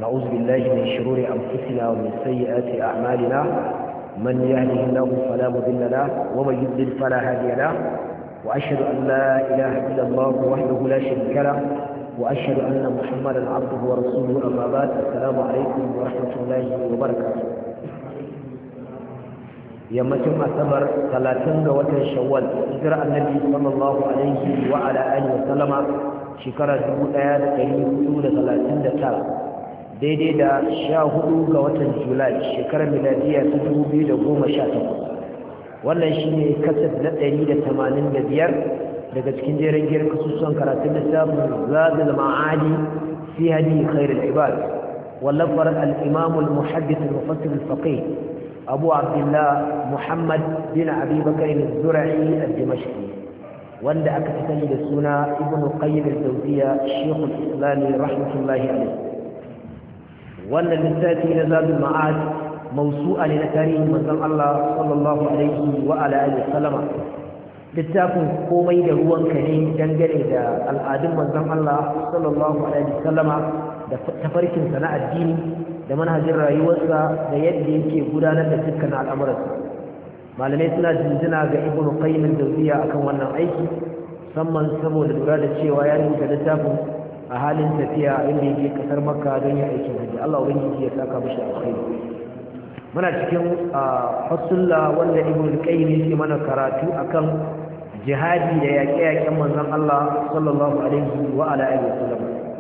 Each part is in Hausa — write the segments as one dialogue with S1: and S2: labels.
S1: ونعوذ بالله من شرور أنفسنا ومن سيئات أعمالنا من يهده الله فلا مضل له ومن يضلل فلا هادي له وأشهد أن لا إله إلا الله وحده لا شريك له وأشهد أن محمدا عبده ورسوله أما بعد السلام عليكم ورحمة الله وبركاته yammacin asabar 30 ga watan shawwal hijira annabi sallallahu alaihi wa ala alihi wa sallama shekara 1439 daidai da 14 ga watan julai shekarar miladiya ta 2018 wannan shine kasat na 185 daga cikin jerin kasusuwan karatun littafin zadul ma'adi fi hadi khairul ibad wallafar al-imam al-muhaddith al-mufassir al-faqih أبو عبد الله محمد بن أبي بكر الزرعي الدمشقي وند أكتسل للسنة ابن قيم الجوزية الشيخ الإسلامي رحمة الله عليه وند للساتي نزاد المعاد موسوعة لنتاريه من الله صلى الله عليه وعلى آله وسلم littafin komai da ruwanka ne dangane da al'adun manzon Allah sallallahu alaihi wasallama da tafarkin sa na addini da manhajin rayuwarsa da yadda yake gudanar da dukkan al'amuransa malamai suna jinjina ga ibnu qayyim al-jawziyya akan wannan aiki musamman saboda lura da cewa ya rubuta littafin a halin tafiya inda yake kasar makka don yin aikin haji Allah ubangiji ya saka mishi alkhairi muna cikin fasulla wanda ibnu qayyim yake mana karatu akan jihadi da yaƙe-yaƙen manzon Allah sallallahu alaihi wa ala alihi wasallam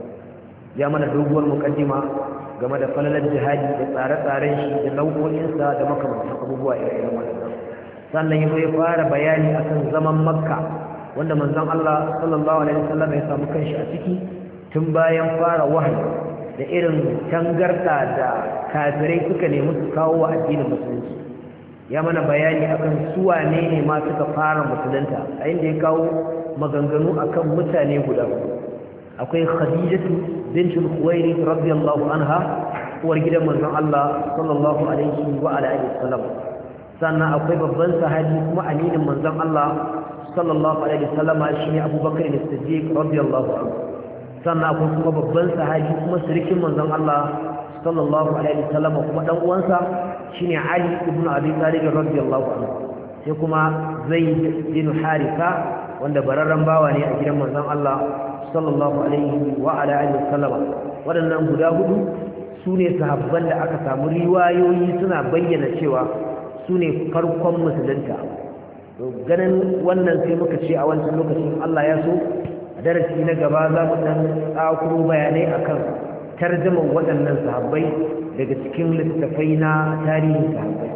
S1: ya mana doguwar mukaddima game da falalar jihadi da tsare-tsaren shi da nau'o'insa da makamantan abubuwa irin wannan sannan ya fara bayani akan zaman makka wanda manzon Allah sallallahu alaihi wasallam ya samu kanshi a ciki tun bayan fara wahayi da irin tangarda da kafirai suka nemi su kawo wa addinin musulunci ya mana bayani akan su wane ne ma suka fara musulunta a inda ya kawo maganganu akan mutane guda akwai khadijatu bintul khuwailid radiyallahu anha uwar gidan manzon Allah sallallahu alaihi wa alihi wasallam sannan akwai babban sahabi kuma aminin manzon Allah sallallahu alaihi wasallam shine Abubakar as-Siddiq radiyallahu anhu sannan akwai kuma babban sahabi kuma sirikin manzon Allah sallallahu alaihi wasallam kuma dan uwansa shine Ali ibn Abi Talib radiyallahu anhu sai kuma Zaid bin Haritha wanda bararran bawa ne a gidan manzon Allah sallallahu alaihi wa ala alihi wasallam wadannan guda hudu sune sahabban da aka samu riwayoyi suna bayyana cewa sune farkon musulunta to ganin wannan sai muka ce a wancan lokacin Allah ya so a darasi na gaba za mu dan tsakuro bayanai akan tarjaman waɗannan sahabbai daga cikin littattafai na tarihin sahabbai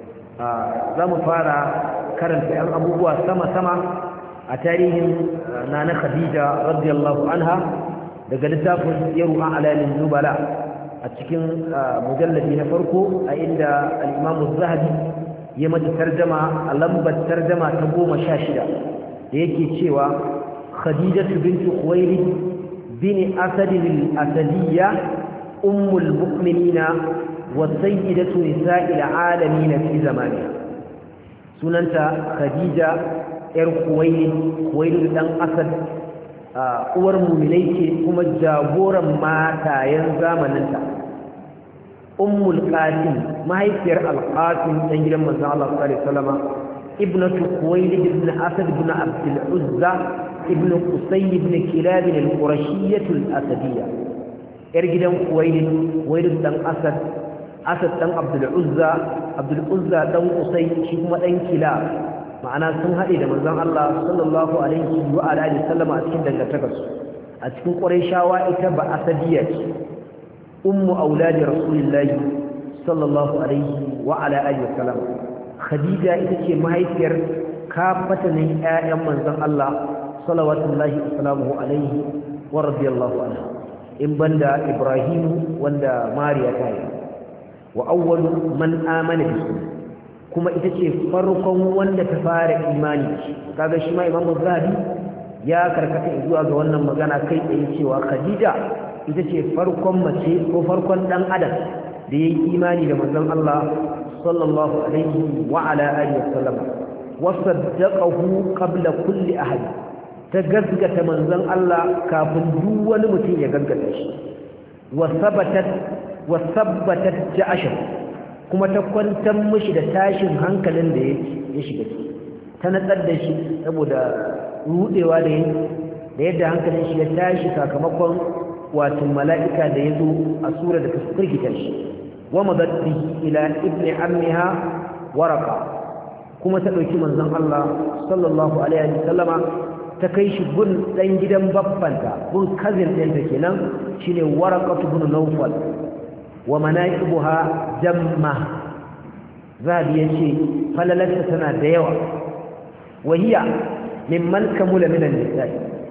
S1: za mu fara karanta 'yan abubuwa sama-sama a tarihin nana khadija radiyallahu anha daga littafin yaru an alalin nubala a cikin mujalladi na farko a inda al-imamu zahabi ya mata tarjama a lambar tarjama ta 16 da yake cewa khadijatu bintu khuwailid bin asad al-asadiyya ummul mu'minina wa sayyidatu nisa'il alamin fi zamaniha sunanta khadija yar Khuwailid dan Asad uwar mu'minai ce kuma jagoran matayen zamaninta ummul qasim mahaifiyar al-qasim dan gidan manzon Allah sallallahu alaihi wasallam ibnatu Khuwailid ibn Asad ibn Abd al-Uzza ibn Qusay ibn Kilab al-Qurashiyyah al-Asadiyya yar gidan Khuwailid dan Asad dan Abd al-Uzza dan Qusay shi kuma dan Kilab ma'ana sun haɗe da manzon Allah sallallahu alaihi wa alihi sallama a cikin dangantakarsu a cikin Qurayshawa ita ba Asadiyya ce ummu auladi rasulillahi sallallahu alaihi wa ala alihi sallam Khadija ita ce mahaifiyar kafatanin ƴaƴan manzon Allah sallallahu alaihi wa radiyallahu anha in banda Ibrahim wanda Mariya ta yi wa awwalu man amana bihi kuma ita ce farkon wanda ta fara imani kaga shi ma Imam Zahabi ya karkata zuwa ga wannan magana kai tsaye cewa Khadija ita ce farkon mace ko farkon dan adam da yayi imani da manzon Allah sallallahu alaihi wa ala alihi wasallam wa saddaqahu qabla kulli ahad ta gaskata manzon Allah kafin duk wani mutum ya gaskata shi wa sabatat wa sabbatat ja'ashan kuma ta kwantar mishi da tashin hankalin da ya shiga ciki ta natsar da shi saboda rudewa da yadda hankalin shi ya tashi sakamakon wato mala'ika da ya zo a sura da ta firgita shi wa madaddi ila ibni ammiha waraka kuma ta dauki manzon Allah sallallahu alaihi wasallama ta kai shi gun dan gidan baffanta gun cousin ɗinta kenan shine waraqatu ibn nawfal wa manaqibuha jamma zabi yace falalarta tana da yawa wahiya mimman kamula minan nisa'i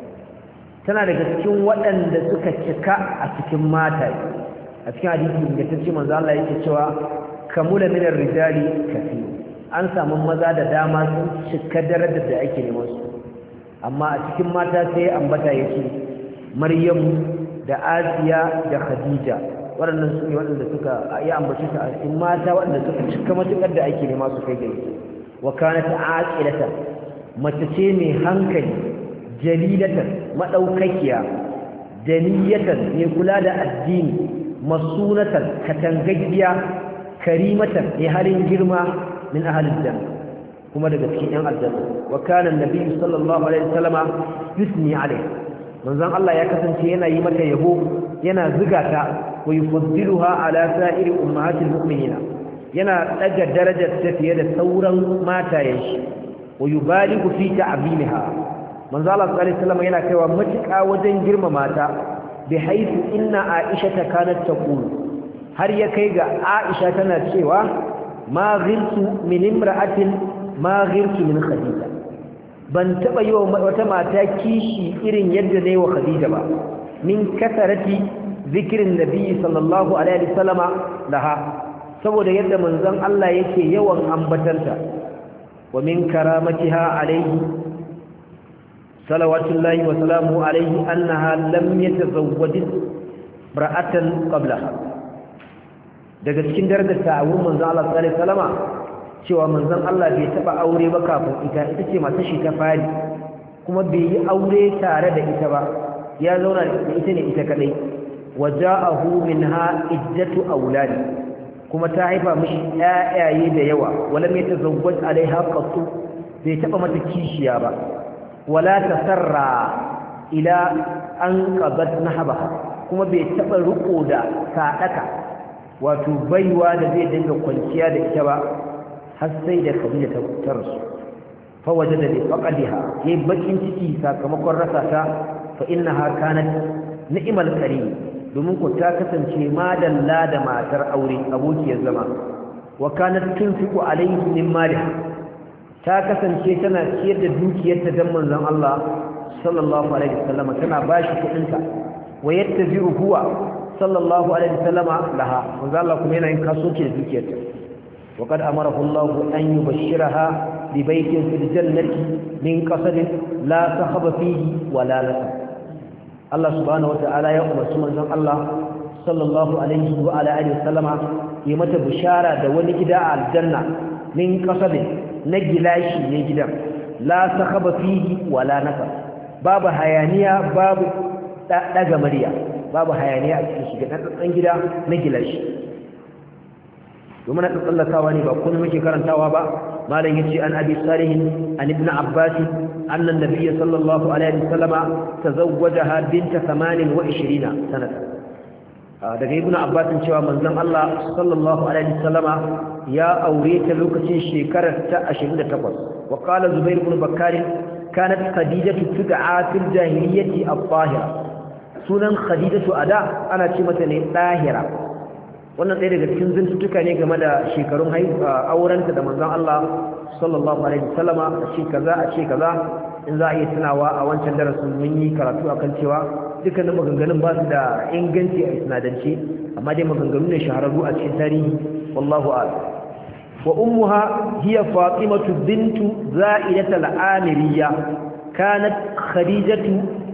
S1: tana daga cikin waɗanda suka cika a cikin mata a cikin hadisi ingantacce manzo Allah yake cewa kamula minar rijali kafi an samu maza da dama sun cika darajar da ake neman su amma a cikin mata sai ambata yake Maryam da Asiya da Khadija waɗannan su ne waɗanda suka yi ambaci su a cikin mata waɗanda suka cika matukar da ake nema su kai gari wa kanat aqilatan mace ce mai hankali jalilatan madaukakiya daniyatan mai kula da addini masunatan katangaggiya karimatan mai halin girma min ahlil janna kuma daga cikin yan aljanna wa kana annabi sallallahu alaihi wasallama yusni alaiha manzon Allah ya kasance yana yi mata yabo yana zuga ta wa yufaddiluha ala sa'iri ummahatil mu'minina yana daga darajar ta fiye da sauran matayen shi wa yubaligu fi ta'zimiha manzo Allah sallallahu alaihi wasallam yana kaiwa matuƙa wajen girmama ta bi haythu inna Aisha kanat taqul har ya kai ga Aisha tana cewa ma ghirtu min imra'atin ma ghirtu min Khadija ban taba yi wa wata mata kishi irin yadda nayi wa Khadija ba min kasarati zikirin nabi sallallahu alaihi wasallama laha saboda yadda manzon Allah yake yawan ambatanta wa min karamatiha alaihi salawatullahi wa salamuhu alaihi annaha lam yatazawwaj ra'atan qablaha daga cikin darajarta a wurin manzon Allah sallallahu alaihi wasallama cewa manzon Allah bai taba aure ba kafin ita ce matar shi ta fari kuma bai yi aure tare da ita ba ya zauna da ita ne ita kadai waja'ahu minha iddatu auladi kuma ta haifa mishi ƴaƴaye da yawa wala mai tazawwaj alaiha qattu bai taba mata kishiya ba wala tasarra ila an qabat nahabaha kuma bai taba riko da sadaka wato baiwa da zai dinga kwanciya da ita ba har sai da Khadija ta rasu fa wajada bi faqadiha yayi bakin ciki sakamakon rasa ta fa innaha kanat ni'mal karim domin ku ta kasance madalla da matar aure abokiyar zama wa kanat tunfiqu alayhi min maliha ta kasance tana ciyar da dukiyarta dan manzon Allah sallallahu alaihi wasallam tana bashi kudinta wa yattabi'u huwa sallallahu alaihi wasallam laha manzon Allah kuma yana yin kasuwanci da dukiyarta wa qad amarahu Allah an yubashshiraha bi baytin fil jannati min qasabin la sahaba fihi wa la nasab Allah subhanahu wata'ala ya umarci manzon Allah sallallahu alaihi wa ala alihi wasallama ya mata bishara da wani gida a aljanna min qasabin na gilashi ne gidan la sakhaba fihi wala nafa babu hayaniya babu daga murya babu hayaniya a cikin shi ga dan gida na gilashi domin na tsallakawa ne ba kuma muke karantawa ba malam yace an abi salih an ibn abbas anna an-nabiy sallallahu alaihi wasallama tazawwajaha bint 28 sanata daga ibn abbas cewa manzon Allah sallallahu alaihi wasallama ya aure ta lokacin shekarar ta 28 wa qala zubair ibn bakkar kanat khadijatu tud'a fil jahiliyyati at-tahira sunan khadijatu ada ana ce mata ne tahira wannan ɗaya daga cikin zantuttuka ne game da shekarun aurenta da manzon Allah sallallahu alaihi wasallama a ce kaza in za a iya tunawa a wancan darasin mun yi karatu akan cewa dukkanin maganganun ba su da inganci a isnadance amma dai maganganu ne shahararru a cikin tarihi wallahu a'lam wa ummuha hiya fatimatu bintu za'idat al-amiriyya kanat khadijatu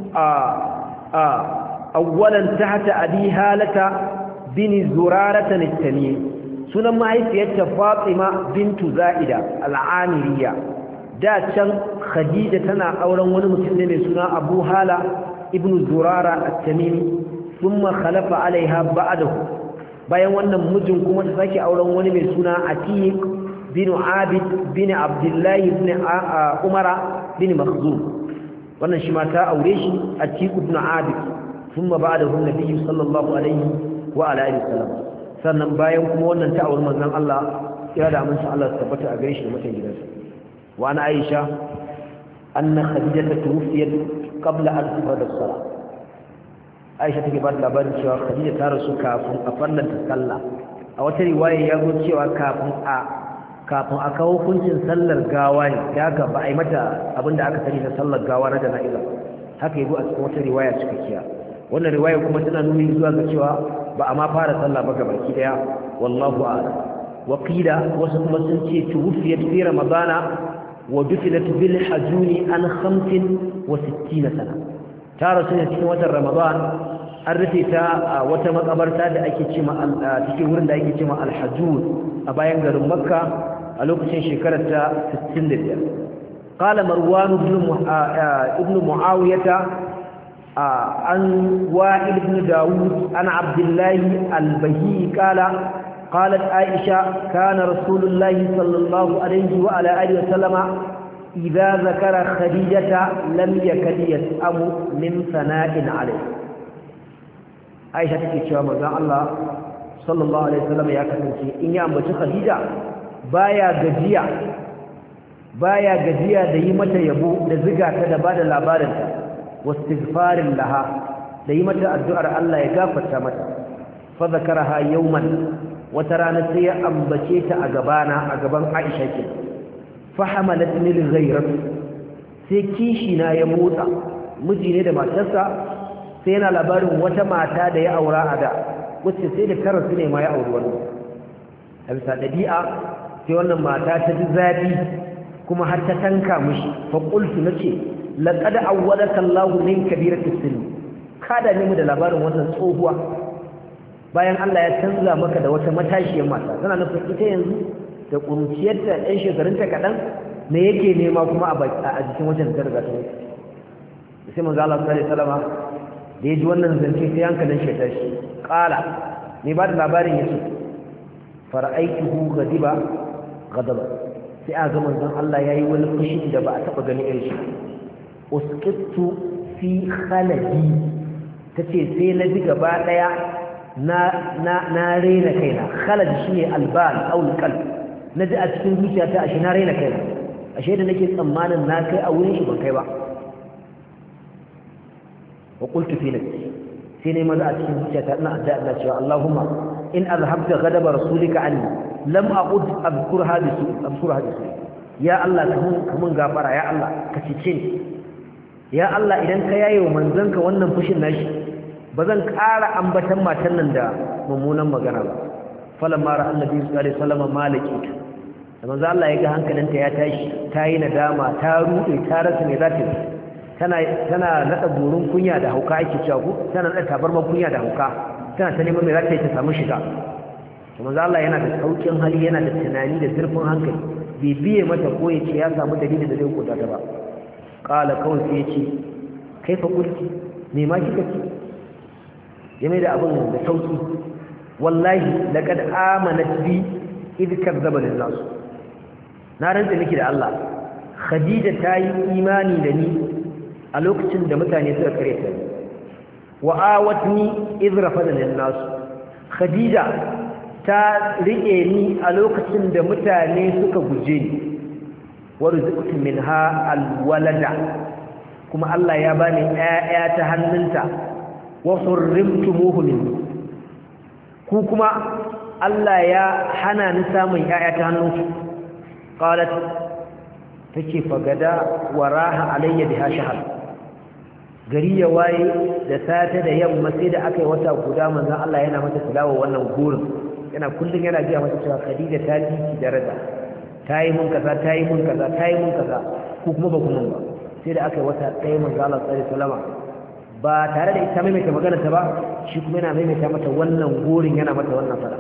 S1: awwalan tahta abi halata bin zurarata al-tamimi sunan mahaifiyarta fatima bintu za'ida al-amiriyya da can khadija tana auren wani mutum ne mai suna abu hala ibnu zurara at-tamimi thumma khalafa alaiha ba'dahu bayan wannan mijin kuma ta sake auren wani mai suna Atiq bin Abid bin Abdullah ibn Umara bin Makhzum wannan shi ma ta aure shi Atiq ibn Abid thumma ba'dahu an-nabi sallallahu alaihi wa ala alihi wasallam sannan bayan kuma wannan ta aure manzon Allah ya da amince Allah ta tabbata a gare shi da mutan gidansa wa ana Aisha anna Khadijah tuwfiyat qabla an tufrada as-salah Aisha take ba da labarin cewa Khadija ta rasu kafin a farlanta sallah a wata riwaya ya zo cewa kafin a kawo hukuncin sallar gawa ne da haka ba a yi mata abinda aka sani na sallar gawa na jana'iza haka yi a cikin wata riwaya cikakkiya wannan riwaya kuma tana nuni zuwa ga cewa ba a ma fara sallah ba gabaki daya wallahu a'lam wa qila wasu kuma sun ce tuwfiyat fi ramadana wa dufinat bil hajuni an 65 sana ta rasu ne cikin watan ramadan an rufe ta a wata makabarta da ake cima cikin wurin da ake cima al-hajun a bayan garin makka a lokacin shekarar ta 65 qala marwan ibn muawiyah an wa'il ibn daud ana abdullah al-bahi qala قالت عائشة كان رسول الله صلى الله عليه وعلى آله وسلم إذا ذكر خديجة لم يكد يسأم من ثناء عليه عائشة تكي مزا الله صلى الله عليه وسلم يا كتنسي إن يأمبت خديجة بايا gajiya da yi mata yabo da ziga ta da bada labarinta wastighfarin laha da yi mata addu'ar Allah ya gafarta mata fa zakaraha yawman wata rana sai ya ambace ta a gaban Aisha ke fahamalat lil ghayrat sai kishi na ya motsa miji ne da matarsa sai yana labarin wata mata da ya aura a da wacce sai da karasu ne ma ya auri wannan a bisa dabi'a sai wannan mata ta ji zafi kuma har ta tanka mishi fa qultu nace laqad awwadaka Allahu min kabirati sin kada ne mu da labarin wannan tsohuwa bayan Allah ya canza maka da wata matashiyar mata tana nufin ita yanzu da kuruciyarta ɗan shekarunta kaɗan me yake nema kuma a jikin wajen ta riga ta wuce sai manzo Allah sallallahu alaihi wasallam da ya ji wannan zance sai hankalin shi ta shi qala ne ba da labarin yace fara'aituhu ghadiba ghadaba sai a ga manzon Allah yayi wani fushi da ba a taba gani irin shi usqittu fi khaladi tace sai na ji gaba daya na raina kaina khalad shine albal aw alqalb naji a cikin zuciyata ashe na raina kaina ashe da nake tsammanin na kai a wurin shi ban kai ba wa qultu fi nafsi sai ne maza a cikin zuciyata ina addu'a Allah cewa Allahumma in azhabta ghadaba rasulika anni lam aqud abkurha bisu ya Allah kamun gafara ya Allah ka cice ni ya Allah idan ka yaye wa manzanka wannan fushin nashi ba zan ƙara ambatan matan nan da mummunan magana ba falamma ra annabi sallallahu alaihi wasallam maliki da manzo Allah ya ga hankalinta ya tashi ta yi nadama ta rude ta rasa me za ta yi tana nada burin kunya da hauka ake cewa ko tana nada tabarman kunya da hauka tana ta neman me za ta yi ta samu shiga to manzo Allah yana da saukin hali yana da tunani da zurfin hankali bai biye mata ko ya ce ya samu dalilin da zai hukunta ta ba qala kawai sai ya ce kaifa qulti me ma kika ce game da abin da sauki wallahi laqad amanat bi idh kazzaba lin-nas na rantsa miki da Allah Khadija ta yi imani da ni a lokacin da mutane suka kare ta wa awatni idh rafada lin-nas Khadija ta rike ni a lokacin da mutane suka guje ni warzuqtu minha al-walada kuma Allah ya bani ƴaƴa ta hannunta wa hurrimtumuhu minni ku kuma Allah ya hana ni samun ƴaƴa ta hannunku qalat take fagada waraha alayya biha shahr gari ya waye da sata da yamma sai da akai wata guda manzon Allah yana mata tilawa wannan gurin yana kullun yana ji mata cewa Khadija ta ji daraja tayi mun kaza tayi mun kaza tayi mun kaza ku kuma ba ku mun ba sai da akai wata ɗaya manzon Allah sallallahu alaihi wasallam ba tare da ita maimaita magana ta ba shi kuma yana maimaita mata wannan gurin yana mata wannan fara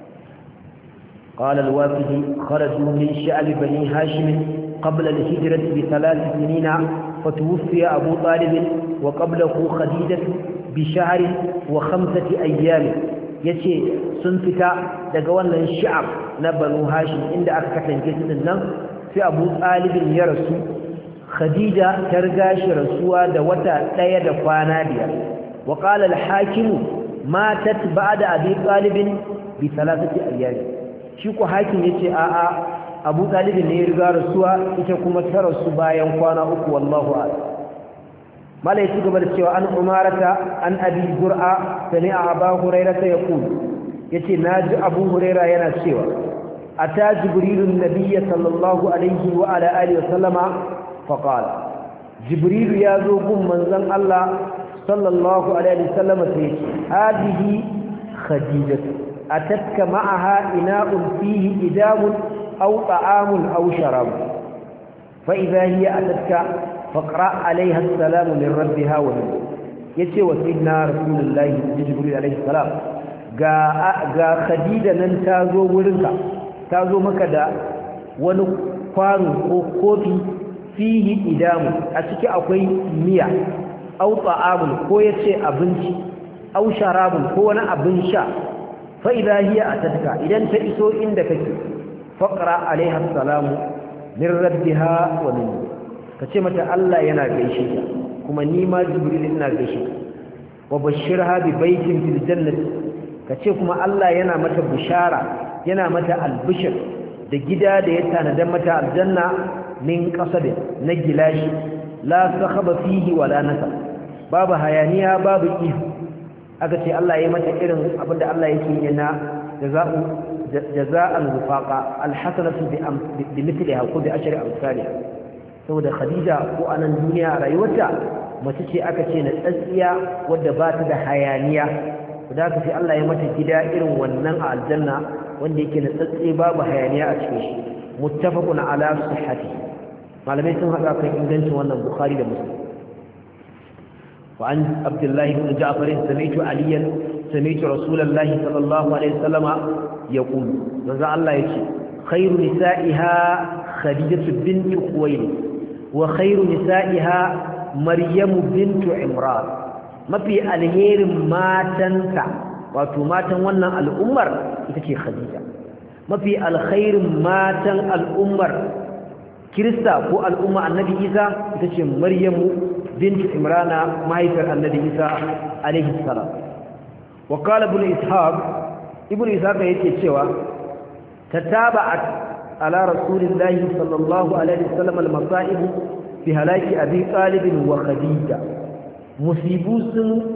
S1: qala al-wafidi kharaju min sha'ab bani hashim qabla al-hijrah bi 3 sinin fatuwfiya abu talib wa qablahu khadijah bi shahr wa 5 ayyam yace sun fita daga wannan shi'ab na Banu Hashim inda aka katange su nan sai Abu Talib ya rasu Khadija ta riga shi rasuwa da wata daya da kwana biyar wa qala al-hakim matat ba'da Abi Talib bi thalathati ayyam shi ko hakim yace a'a Abu Talib ne ya riga rasuwa ita kuma ta rasu bayan kwana uku wallahu a'lam mala ya ci gaba da cewa an umarata an abi zur'a sami'a abu hurairata yaqul yace naji abu huraira yana cewa ata jibrilun nabiyya sallallahu alaihi wa ala alihi wa sallama fa qala jibril ya zo gun manzon Allah sallallahu alaihi wa sallama sai yace hadihi khadijatu atatka ma'aha ina'un fihi idamun aw ta'amun aw sharab fa idha hiya atatka فاقرأ عليها السلام من ربها ومن yace wa sayyidina rasulullahi jibril alaihi salam ga khadija nan tazo wurinka tazo maka da wani kwano ko kofi fihi idamu a ciki akwai miya aw ta'amun ko yace abinci aw sharabun ko wani abin sha fa idha hiya atatka idan ta iso inda kake faqra alaiha salamu min rabbiha wa min ka ce mata Allah yana gaishe ta kuma ni ma jibril ina gaishe ta wa bashirha bi baitin fil jannati ka ce kuma Allah yana mata bishara yana mata albishir da gida da ya tanada mata aljanna min qasabin na gilashi la sakhaba fihi wala nasab babu hayaniya babu ihu aka ce Allah ya mata irin abinda Allah yake yana jaza'an wifaqa alhasanatu bi mithliha ko bi ashri amsalha saboda Khadija ko a nan duniya a rayuwarta mace ce aka ce na tsatsiya wadda ba ta da hayaniya da aka ce Allah ya mata gida irin wannan a aljanna wanda yake na tsatsiya babu hayaniya a cikin shi muttafaqun ala sihhati malamai sun haɗa kan ingancin wannan Bukhari da Muslim wa an Abdullah ibn Ja'far sami'tu Aliyan sami'tu Rasulullahi sallallahu alaihi wasallama yaqul manzo Allah yace khairu nisa'iha Khadijatu bint Khuwaylid wa khairu nisa'iha Maryamu bintu Imran mafi alherin matanta wato matan wannan al'ummar ita ce Khadija mafi alkhairin matan al'ummar Kirista ko al'umma Annabi Isa ita ce Maryamu bintu Imran mahaifiyar Annabi Isa alaihi salam wa qala ibn Ishaq yake cewa tataba'at على رسول الله صلى الله عليه وسلم المصائب في هلاك أبي طالب وخديجة مصيبوس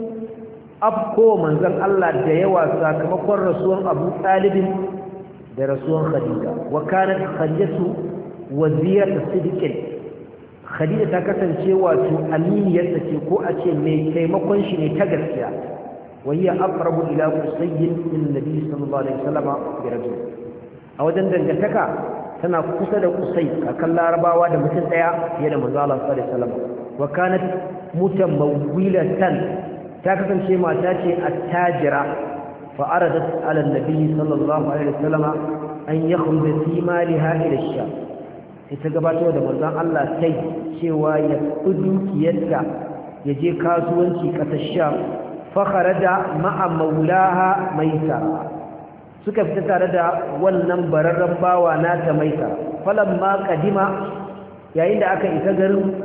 S1: أبقو منزل الله جيوى ساكمكور رسول أبو طالب برسول خديجة وكانت خديجة وزيرة صدق خديجة تكتن شوى أمين يتشكو أشي ميكي مقنشني تقرسيا وهي أقرب إلى قصي من النبي صلى الله عليه وسلم برجل a wajen dangantaka tana kusa da kusai kakan larabawa da mutum daya fiye da manzo Allah sallallahu alaihi wasallam wa kanat mutamawwilatan ta kasance mata ce attajira fa aradat ala annabi sallallahu alaihi wasallam an yakhruja fi maliha ila ash-sham sai ta gabatar da manzon Allah sai cewa ya kudukiyarta ya je kasuwanci kasar Sham fa kharaja ma'a maulaha maisara suka fita tare da wannan bararren bawa nata maisa falamma kadima yayin da aka isa garin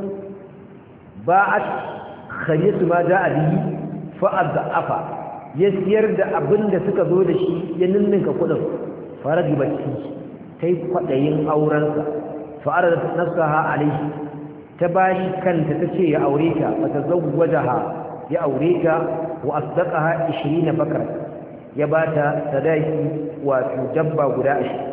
S1: ba'at khadijatu ma ja'a bihi fa adhafa ya siyar da abinda suka zo da shi ya ninninka kudin faragi bacci tai kwadayin aurensa fa aradat nafsaha alayhi ta bashi kanta tace ya aure ta fa tazawwajaha ya aure ta wa asdaqaha 20 bakara ya bata sadaki wato dabba guda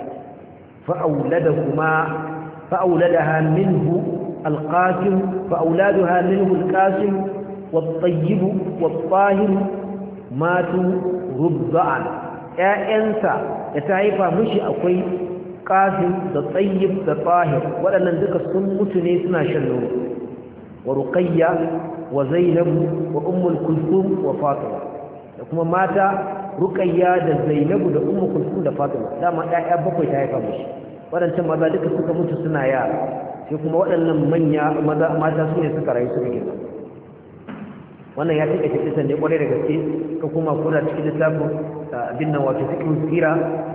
S1: 20 fa'auladaha minhu alqasim fa'auladuha minhu alqasim wat-tayyib wat-tahir matu rubba'an ƴaƴansa da ta haifa mishi akwai qasim da tayyib da tahir waɗannan duka sun mutu ne suna shan nono wa ruqayya wa zainab wa ummul kulthum wa fatima da kuma mata ruqayya da zainabu da ummu kulthum da fatima dama ƴaƴa bakwai ta haifa mishi waɗancan maza duka suka mutu suna yara sai kuma waɗannan manya maza mata su ne suka rayu suka girma wannan ya take kisan ne kwarai da gaske ka kuma kula cikin littafin abin nan wato fiqh sira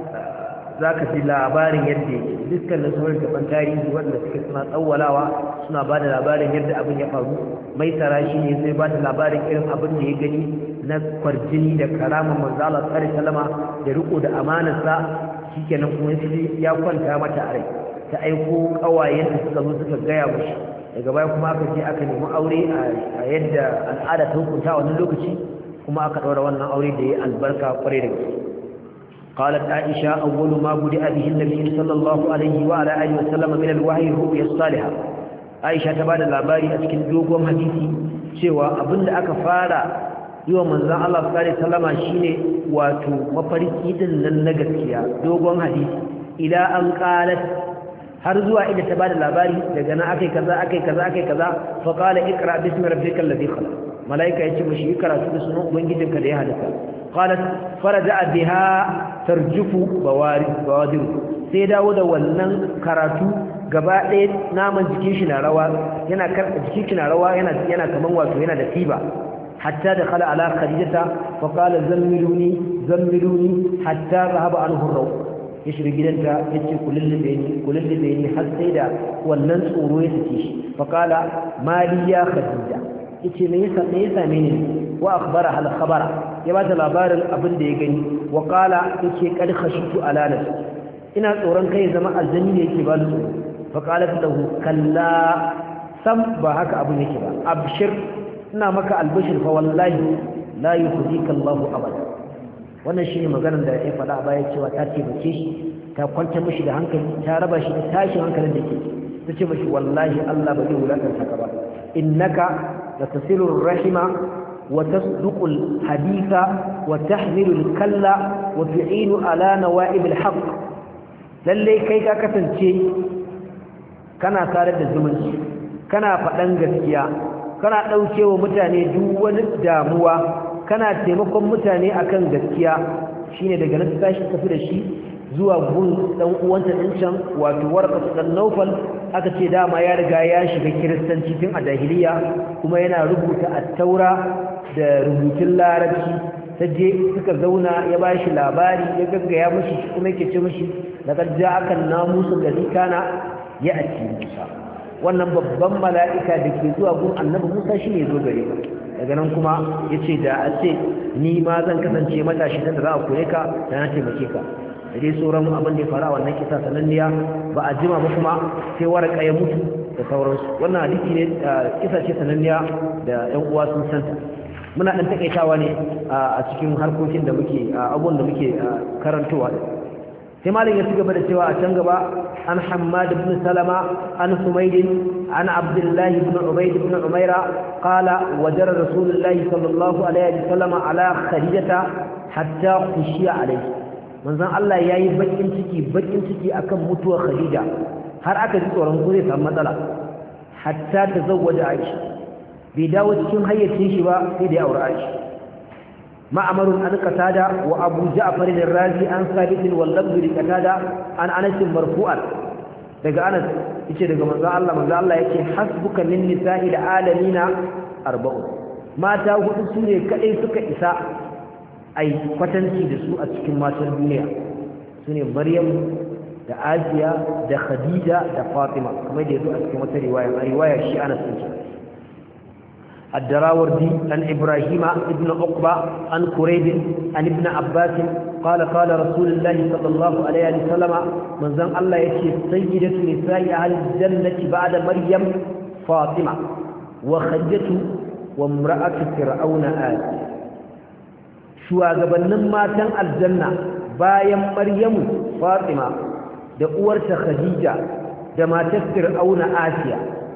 S1: zaka ji labarin yadda dukkan sauran gaban tarihi wanda suke suna tsawwalawa suna bada labarin yadda abin ya faru mai tara shi ne zai bada labarin irin abin da ya gani na kwarjini da karama manzo Allah sallallahu alaihi wasallama da riko da amanarsa shikenan kuma ya kwanta mata a rai ta aiko kawayen da suka zo suka gaya mushi daga baya kuma aka je aka nemi aure a yadda al'ada ta hukunta wannan lokaci kuma aka daura wannan aure da ya albarka kware da gaske قالت عائشة أول ما بدأ به النبي صلى الله عليه وعلى آله وسلم من الوحي الرؤيا الصالحة عائشة تبادل العباري أسكن دوغم حديثي سوى أبن أكفارا يوم من ذا الله صلى الله عليه وسلم شيني واتو مفريكي دلن نغسكيا دوغم حديثي إلى أن قالت har zuwa inda ta bada labari daga nan akai kaza fa qala ikra bismi rabbikal ladhi khalaq malaika yace mishi karatu da sunan ubangijinka da ya halitta qalat faraja biha tarjufu bawadir sai dawo da wannan karatu gaba ɗaya naman jikin shi na rawa yana jikin shi na rawa yana kaman wato yana da tiba hatta da khala ala khadijata fa qala zammiluni hatta zahaba anhu ar-raw ya shiga gidanta ya ce kulullube ni har sai da wannan tsoro ya sake shi faƙala mali ya khadija ya ce me ya same ni wa akhbara hal khabara ya ba ta labarin abin da ya gani wa ƙala ya ce ƙad khashitu ala nafsi ina tsoron kai zama aljani ne yake ba ni tsoro faƙalat lahu kalla sam ba haka abin yake ba abshir ina maka albashir fa wallahi la yukhzika Allahu abada wannan shine maganar da ya faɗa a baya cewa ta taimake shi ta kwanta mishi da hankali ta raba shi da tashin hankalin da ke ta ce mishi wallahi Allah ba zai wulakanta ka ba innaka latasilu rahima wa tasduqu alhaditha wa tahmilu alkalla wa tu'inu ala nawa'ib alhaq lalle kai ka kasance kana tare da zumunci kana faɗan gaskiya kana daukewa mutane duk wani damuwa kana taimakon mutane akan gaskiya shine daga nan tashi tafi da shi zuwa gun dan uwanta din can wato warqatu dan Nawfal aka ce dama ya riga ya shiga kiristanci tun a jahiliya kuma yana rubuta at-taura da rubutun larabci taje suka zauna ya bashi labari ya gaggaya mishi kuma yake ce mishi laqad ja'aka an-namusul ladhi kana ya'ti Musa wannan babban mala'ika da ke zuwa gun annabi Musa shine zo gare ka daga nan kuma ya ce da a ce ni ma zan kasance matashi da za a kore ka da na taimake ka da dai sauran abin da ya fara wannan kisa sananniya ba a jima ba kuma sai waraka ya mutu da sauransu wannan hadisi ne kisa ce sananniya da ƴan uwa sun santa muna ɗan takaitawa ne a cikin harkokin da muke abubuwan da muke karantowa sai malin ya ci gaba da cewa a can gaba an Hammad ibn Salama an Humayd an Abdullah ibn Ubayd ibn Umayra qala wajara Rasulullah sallallahu alaihi wasallam ala Khadijata hatta khushiya alaihi manzon Allah yayi bakin ciki akan mutuwar Khadija har aka ji tsoron ko zai samu matsala hatta tazawwaja Aisha bai dawo cikin hayyacin shi ba sai da ya aure Aisha معمر عن قتادة وأبو جعفر الرازي عن ثابت واللفظ لقتادة عن أنس مرفوعا daga Anas yace daga manzo Allah yace hasbuka min nisa'il alamina arba'u mata hudu sune kadai suka isa ai kwatanci da su a cikin matan duniya sune Maryam da Asiya da Khadija da Fatima kamar da yazo a cikin wata riwaya shi Anas din الدراوردي عن إبراهيم ابن عقبة عن كريب عن ابن عباس قال رسول الله صلى الله عليه وسلم من ذن الله يكي سيدة نساء أهل الجنة بعد مريم فاطمة وخديجة وامرأة فرعون آسيا shugabannin matan aljanna bayan Maryamu Fatima da uwarta Khadija da matar Fir'auna Asiya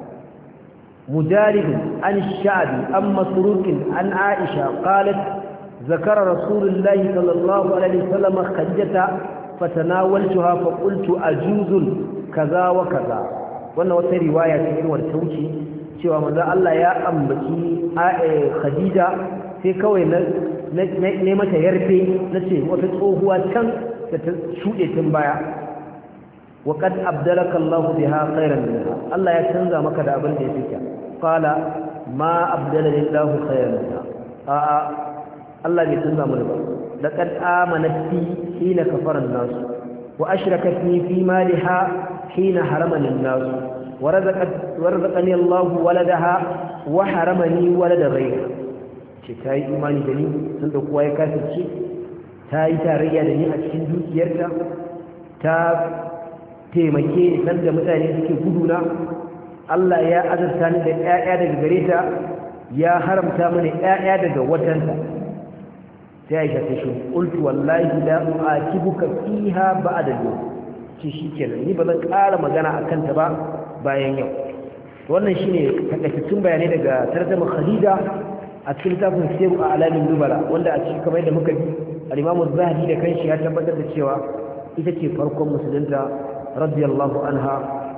S1: مجالد عن الشعبي عن مسروق عن عائشة قالت ذكر رسول الله صلى الله عليه وسلم خديجة فتناولتها فقلت أجوز كذا وكذا wannan wata riwaya ce irin wanda ta wuce cewa manzo Allah ya ambaci Khadija sai kawai na mata yarfe nace wata tsohuwa can da ta shude tun baya wa qad abdalaka Allah biha khairan minha Allah ya canza maka da abin da yake kyau qala ma abdalani Allah khairan minha a Allah bai canza mu ba laqad amanat fi hina kafara an-nas wa ashrakatni fi maliha hina haramani an-nas wa razaqani Allah waladaha wa haramani walada ghayra ce tayi imani da ni sun da kowa ya kasance tayi tarayya da ni a cikin dukiyarta ta taimake ni sanda mutane suke guduna Allah ya azurta ni da ƴaƴa daga gare ta ya haramta mini ƴaƴa daga watanta sai Aisha ta shi qultu wallahi la u'atibuka fiha ba'da al-yawm shi shikenan ni ba zan ƙara magana akan ta ba bayan yau wannan shine takaitaccen bayanai daga tarjuma Khadija a cikin tafsir Sirru A'lamin Nubala wanda a cikin kamar da muka ji al-Imam Az-Zahabi da kanshi ya tabbatar da cewa ita ce farkon musulunta radiyallahu anha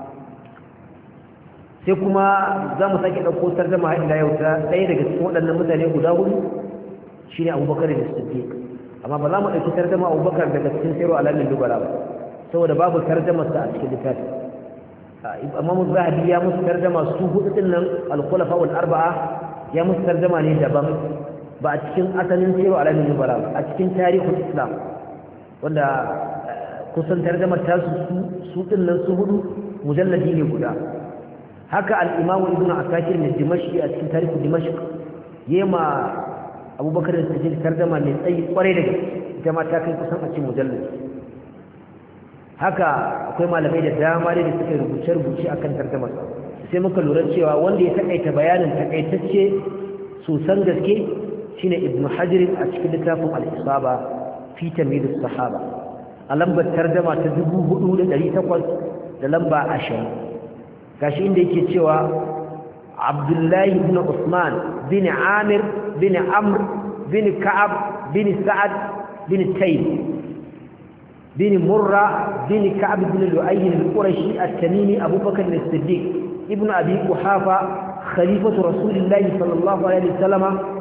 S1: sai kuma za mu sake ɗauko tarjama har ila yau ta ɗaya daga cikin waɗannan mutane guda hudu shine Abubakar da Siddiq amma ba za mu ɗauki tarjama Abubakar daga cikin Sirru A'lamin Nubala ba saboda babu tarjamar sa a cikin littafi Imam Az-Zahabi ya musu tarjama su hudu din nan al-Khulafa wal-Arba'a ya musu tarjama ne daban ba a cikin asalin Sirru A'lamin Nubala ba a cikin tarihin Islam wanda kusan tarjamar tasu su din nan su hudu mujalladi ne guda haka al-Imam Ibn Asakir ne Dimashqi a cikin tarihin Dimashq yema Abubakar da Siddiq tarjama ne tsayi kware da ita ma ta kai kusan a cikin mujalladi haka akwai malamai da dama da suka rubuce akan tarjamar sai muka lura cewa wanda ya takaita bayanin takaitacce sosan gaske shine Ibn Hajar a cikin littafin al-Isaba fi tamyiz as-sahaba a lambar tarjama ta 4800 da lamba 20 gashi inda yake cewa Abdullahi ibn Usman bin Amir bin Amr bin Ka'ab bin Sa'ad bin Taym bin Murra bin Ka'ab bin Lu'ay al-Qurashi at-Tamimi Abu Bakr as-Siddiq ibn Abi Quhafa khalifatu Rasulillahi sallallahu alaihi wasallam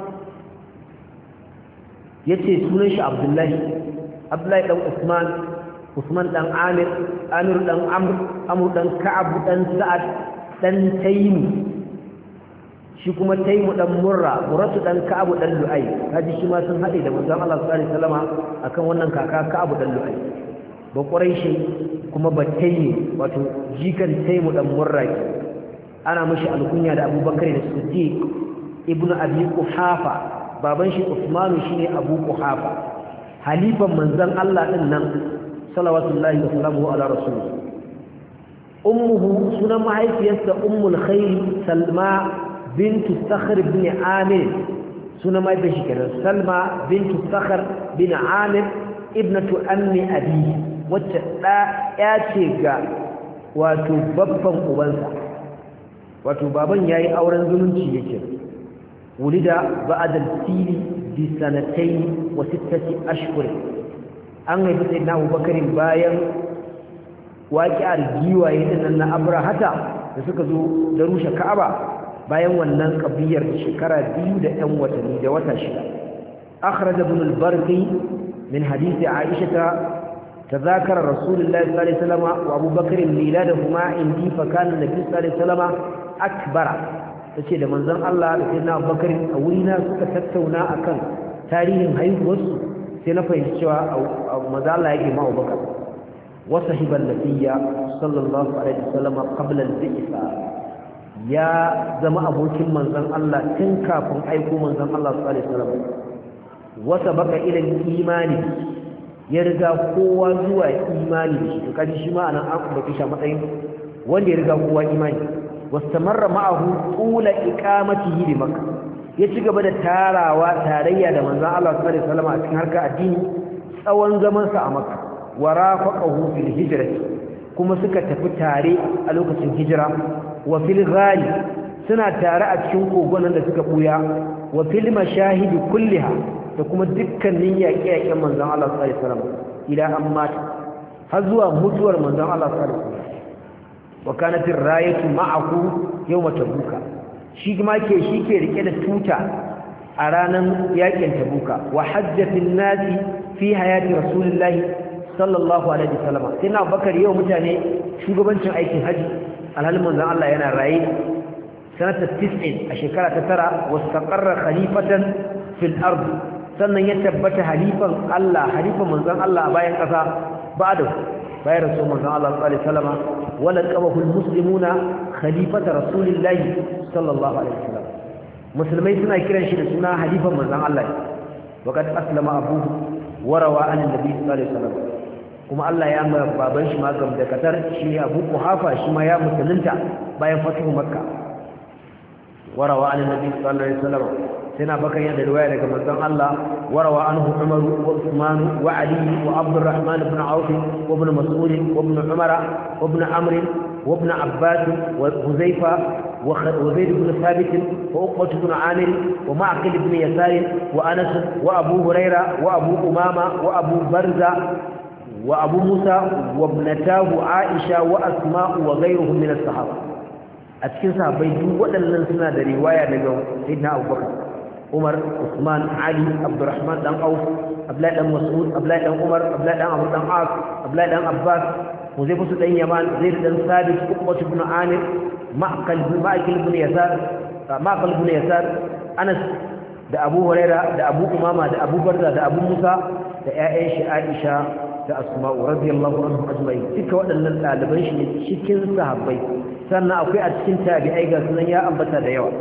S1: yace sunan shi Abdullahi dan Usman dan Amir dan Amr dan Ka'ab dan Sa'ad dan Taym shi kuma Taym dan Murra dan Ka'ab dan Lu'ay kaji shi ma sun hade da manzon Allah sallallahu alaihi wasallama akan wannan kaka Ka'ab dan Lu'ay ba Quraishi kuma ba Taym wato jikan Taym dan Murra ana mishi alkunya da Abubakar as-Siddiq ibnu Abi Quhafa baban shi Uthman shine Abu Quhafa halifan manzon Allah din nan salawatullahi wa salamuhu ala rasul ummuhu sunan mahaifiyarsa ummul khair Salma bint Sakhr ibn Amir sunan mahaifiyarsa kenan Salma bint Sakhr bin Amir ibnatu ammi abi wacce ya ce ga wato babban ubansa wato baban yayi auren zumunci yake wulida ba'da al-fili bi sanatayn wa sittati ashhur an haifi sayyidina Abubakar bayan waqi'ar giwaye din na Abrahata da suka zo da rushe Ka'aba bayan wannan kabiyar shekara 2 da ɗan watanni da wata shida akhraj ibn al-Barqi min hadith Aisha تذاكر رسول الله صلى الله عليه وسلم وابو بكر ميلادهما عندي فكان النبي صلى الله عليه وسلم اكبر tace da manzon Allah da sayyidina Abubakar a wurina suka tattauna akan tarihin haihuwarsu sai na fahimci cewa manzon Allah yake ma Abubakar wa sahiban nabiyya sallallahu alaihi wasallam qabla al-bi'sa ya zama abokin manzon Allah tun kafin aiko manzon Allah sallallahu alaihi wasallam wa sabaqa ila al-imani ya riga kowa zuwa imani da shi kaji shi ma anan an baki shi matsayin wanda ya riga kowa imani wastamarra ma'ahu tula iqamatihi bi makkah ya ci gaba da tarayya da manzon Allah sallallahu alaihi wasallam a cikin harkar addini tsawon zaman sa a makkah warafaqahu fil hijrati kuma suka tafi tare a lokacin hijira wa fil ghali suna tare a cikin kogonan da suka buya wa fil mashahidi kulliha da kuma dukkanin yaƙe-yaƙen manzon Allah sallallahu alaihi wasallam ila amma har zuwa mutuwar manzon Allah sallallahu alaihi wasallam wa kanat ar-rayatu ma'ahu yawm tabuka shi ke rike da tuta a ranar yaƙin tabuka wa hajjatin nasi fi hayati rasulillahi sallallahu alaihi wasallam sai na Abubakar yau mutane shugabancin aikin haji alhalin manzon Allah yana raye sanata 90 a shekara ta 9 wastaqarra khalifatan fil ard sannan ya tabbata halifan Allah halifan manzon Allah a bayan ƙasa ba'da bayan rasul manzon Allah sallallahu alaihi wasallam wala qabahu almuslimuna khalifata rasulillahi sallallahu alaihi wasallam musulmai suna kiran shi da suna halifan manzon Allah waqad aslama abuhu warawa an annabi sallallahu alaihi wasallam kuma Allah ya mara baban shi ma gam da katar shi Abu Quhafa shi ma ya musulunta bayan fatuhu Makka warawa an annabi sallallahu alaihi wasallam sai na bakar yana da riwaya daga manzon Allah warawa anhu Umar wa Uthman wa Ali wa Abdurrahman ibn Auf wa ibn Mas'ud wa ibn Umar wa ibn Amr wa ibn Abbas wa Huzaifa wa Zaid ibn Thabit wa Uqbah ibn Amir wa Ma'qil ibn Yasar wa Anas wa Abu Hurairah wa Abu Umama wa Abu Barza wa Abu Musa wa ibnatahu Aisha wa Asma wa ghayruhum min as-sahaba a cikin sahabbai duk waɗannan suna da riwaya daga Sayyidina Abubakar Umar, Usman, Ali, Abdurrahman dan Auf, Abdullahi dan Mas'ud, Abdullahi dan Umar, Abdullahi dan Abu dan As, Abdullahi dan Abbas, Huzaifa dan Yaman, Zaid dan Sabit, Uqbah ibn Amir, Ma'qil ibn Yasar, Anas da Abu Huraira da Abu Umama da Abu Barza da Abu Musa da ƴaƴan shi Aisha da Asma'u radiyallahu anhum ajma'in. Duka waɗannan ɗaliban shi ne cikin sahabbai. Sannan akwai a cikin tabi'ai ga sunan ya ambata da yawa.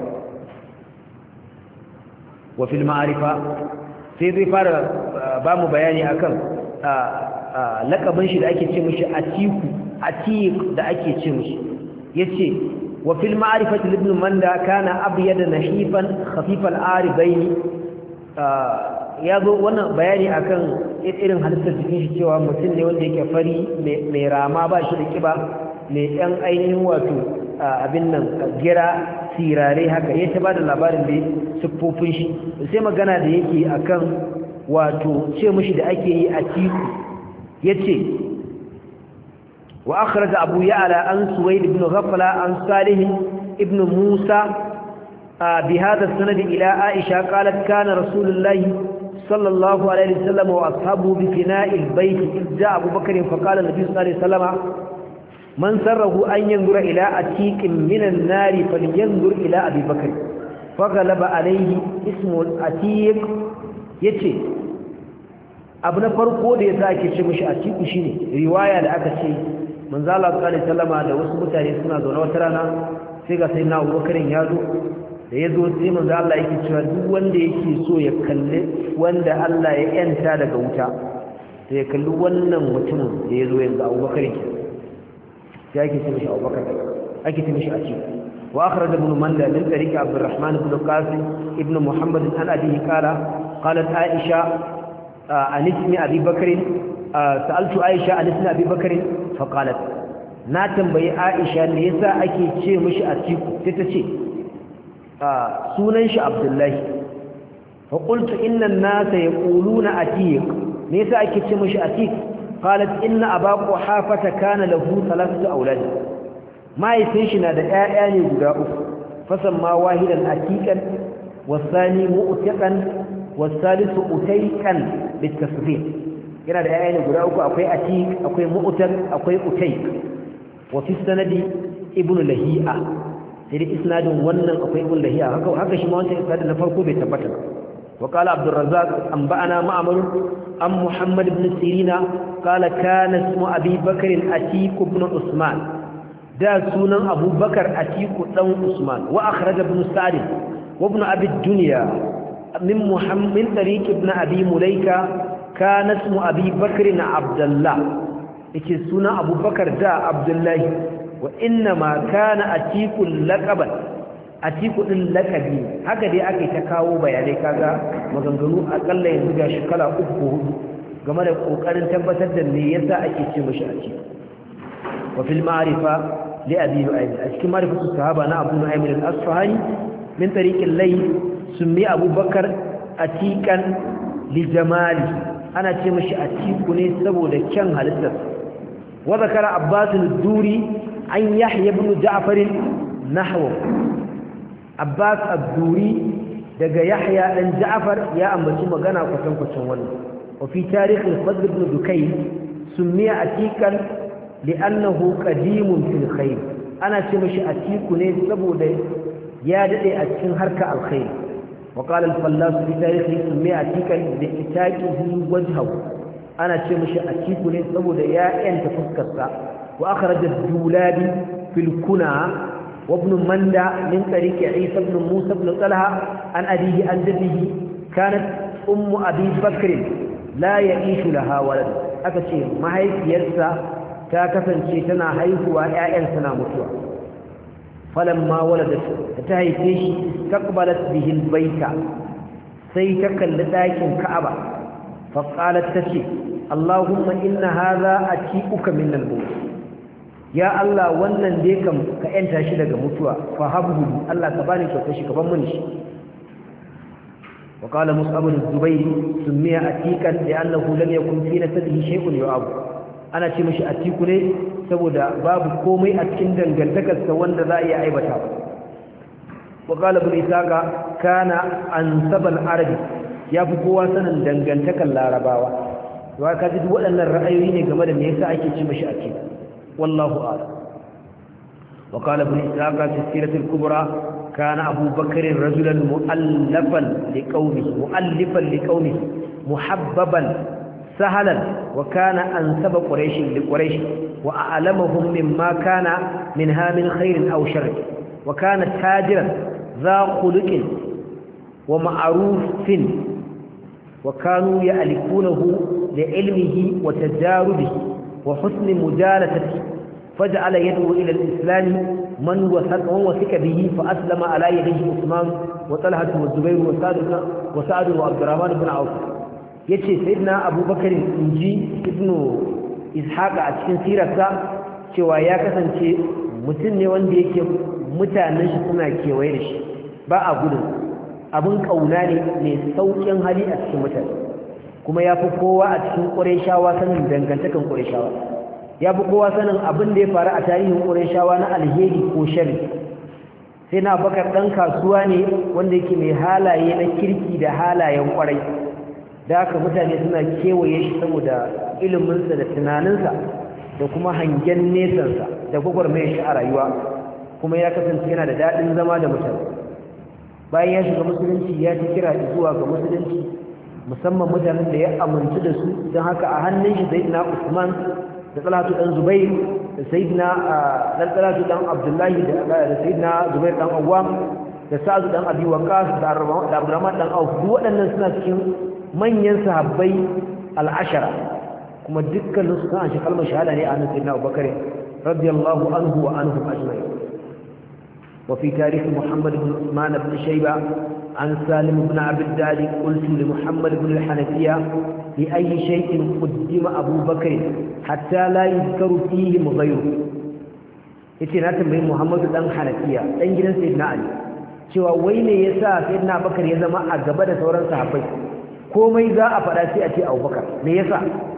S1: wa fil ma'arifa sai zai fara ba mu bayani akan lakabin shi da ake ce mishi atiq da ake ce mishi yace wa fil ma'rifati ibn manda kana abyad nahifan khafif al-aribain yazo wannan bayani akan irin halittar jikin shi cewa mutum ne wanda yake fari mai rama ba shi da kiba mai yan ainihin wato abin nan gira sirare haka ya ta bada labarin da siffofin shi sai magana da yake akan wato ce mishi da ake yi a tiku yace wa akhraja abu ya'la an suwaid ibn ghafla an salih ibn musa bi hadha sanad ila aisha qalat kana rasulullah sallallahu alaihi wasallam wa ashabuhu bi fina'il bayt idza abu bakr fa qala nabi sallallahu alaihi wasallam من سره أن ينظر إلى أتيك من النار فلينظر إلى أبي بكر فغلب عليه اسم الأتيك يتي أبنى فرقو دي ساكي شمش أتيك شيني رواية لأكسي من ذا الله صلى الله عليه وسلم da wasu mutane suna zaune wata rana sai ga sai na Abubakarin ya zo da ya zo sai manzo Allah yake cewa duk wanda yake so ya kalle wanda Allah ya yanta daga wuta sai ya kalli wannan mutumin da ya zo yanzu Abubakarin ake ce mishi Abubakar ake ce mishi Atiq wa akhraj ibn Manda min tariq Abdurrahman ibn Qasim ibn Muhammad an abihi qala qalat Aisha an ismi Abi Bakr sa'altu Aisha an ismi Abi Bakr fa qalat na tambayi Aisha ne yasa ake ce mishi Atiq sai ta ce sunan shi Abdullahi fa qultu inna an-nasa yaquluna Atiq ne yasa ake ce mishi Atiq قالت إن أبا قحافة كان له 3 أولاد ما يسنشنا دا آياني قداؤه فسمى واحدا أتيكا والثاني مؤتقا والثالث أتيكا بالتصغير yana da ayani guda uku akwai atik akwai mu'tar akwai utayk wa fi sanadi ibnu lahi'a sai da isnadin wannan akwai ibnu lahi'a haka shi ma wannan isnadin na farko bai tabbata wa qala abdur razzaq anba'ana ma'mar am muhammad ibn sirina qala kana ismu abi bakr atik ibn usman da sunan abubakar atik dan usman wa akhraj ibn sa'd wa ibn abi dunya min muhammad tariq ibn abi mulaika kana ismu abi bakr abdullah yake suna abubakar da abdullahi wa inna ma kana atikul laqaban atiku din laqabi haka dai ake ta kawo bayanai kaga maganganu akalla yanzu ga shekara 3 ko 4 game da kokarin tabbatar da me yasa ake ce mishi atiku wa fil ma'rifa li abi nu'aym a cikin ma'rifatu sahaba na abu nu'aym al-asfahani min tariqil layl summi abubakar atikan li jamali ana ce mishi atiku ne saboda kyan halittar wa zakara abbas al-duri an yahya ibn ja'far nahwa abbas al-duri daga yahya dan ja'far ya ambaci magana kwatankwacin wannan wa fi tarikh al-fadl ibn dukay summiya atikan li'annahu qadimun fil khair ana ce mishi atiku ne saboda ya dade a cikin harka alkhair وقال الفلاس في تاريخه سمي عتيقا لإتاكه وجهه أنا تشمش عتيق لنسبه دياء أنت فسكسا وأخرج الدولابي في الكنى وابن مندى من طريق عيسى بن موسى بن طلحة عن أبيه عن جده كانت أم أبي بكر لا يعيش لها ولد أكشي ما هي يرسى تاكفن شيطنا هيه وآئن سنا متوى فلما ولدت تهيتيش استقبلت به البيت سيتك لذاك كعبة فقالت تشي اللهم إن هذا أتيئك من الموت يا الله wannan dai kam ka yanta shi daga mutuwa fa habhu Allah ka bani kyauta shi ka ban mun shi وقال مصعب الزبير سمي عتيقا لأنه لم يكن في نسبه شيء يعاب ana ce mishi atiku ne saboda babu komai a cikin dangantakarsa wanda za a iya aibata wa qala ibn isaqa kana ansabal arabi yafi kowa sanin dangantakar larabawa to ka ji waɗannan ra'ayoyi ne game da me yasa ake ce mishi atiku wallahu a'lam wa qala ibn isaqa fi sirati al-kubra kana abu bakr rajulan mu'allafan liqaumihi muhabbaban سهلا وكان أنسب قريش لقريش وأعلمهم مما كان منها من خير أو شر وكان تاجرا ذا خلق ومعروف وكانوا يألفونه لعلمه وتجاربه وحسن مجالسته فجعل يدعو إلى الإسلام من وثق به فأسلم على يديه عثمان وطلحة والزبير وسعد وعبد الرحمن بن عوف yace sayyidina abubakar inji ibnu ishaqa a cikin sirarsa cewa ya kasance mutum ne wanda yake mutanen shi suna kewaye da shi ba a gudun abin kauna ne mai saukin hali a cikin mutane kuma yafi kowa a cikin qurayshawa sanin dangantakan qurayshawa yafi kowa sanin abin da ya faru a tarihin qurayshawa na alheri ko sharri sai na bakar dan kasuwa ne wanda yake mai halaye na kirki da halayen kwarai da haka mutane suna kewaye shi saboda iliminsa da tunaninsa da kuma hangen nesansa da gwagwarmayar shi a rayuwa kuma ya kasance yana da daɗin zama da mutane bayan ya shiga musulunci ya ci kira zuwa ga musulunci musamman mutanen da ya amintu da su don haka a hannun shi sayyidina Usman da Talatu dan Zubair da sayyidina dan Talatu dan Abdullahi da sayyidina Zubair dan Awwam da Sa'd dan Abi Waqqas da Abdurrahman dan Auf duk waɗannan suna cikin manyan sahabbai al'ashara kuma dukkanin su kan shi kalmar shahada ne a nufin Abubakar radiyallahu anhu wa anhum ajma'in wa fi tarikh Muhammad ibn Uthman ibn Shayba an Salim ibn Abd al-Dali qultu li Muhammad ibn al-Hanafiya li ayyi shay'in qaddima Abu Bakr hatta la yuzkaru fihi ghayru yace na tambayi Muhammad dan Hanafiya dan gidan Sayyidina Ali cewa wai ne yasa Sayyidina Abubakar ya zama a gaba da sauran sahabbai komai za a faɗa sai a ce abubakar me yasa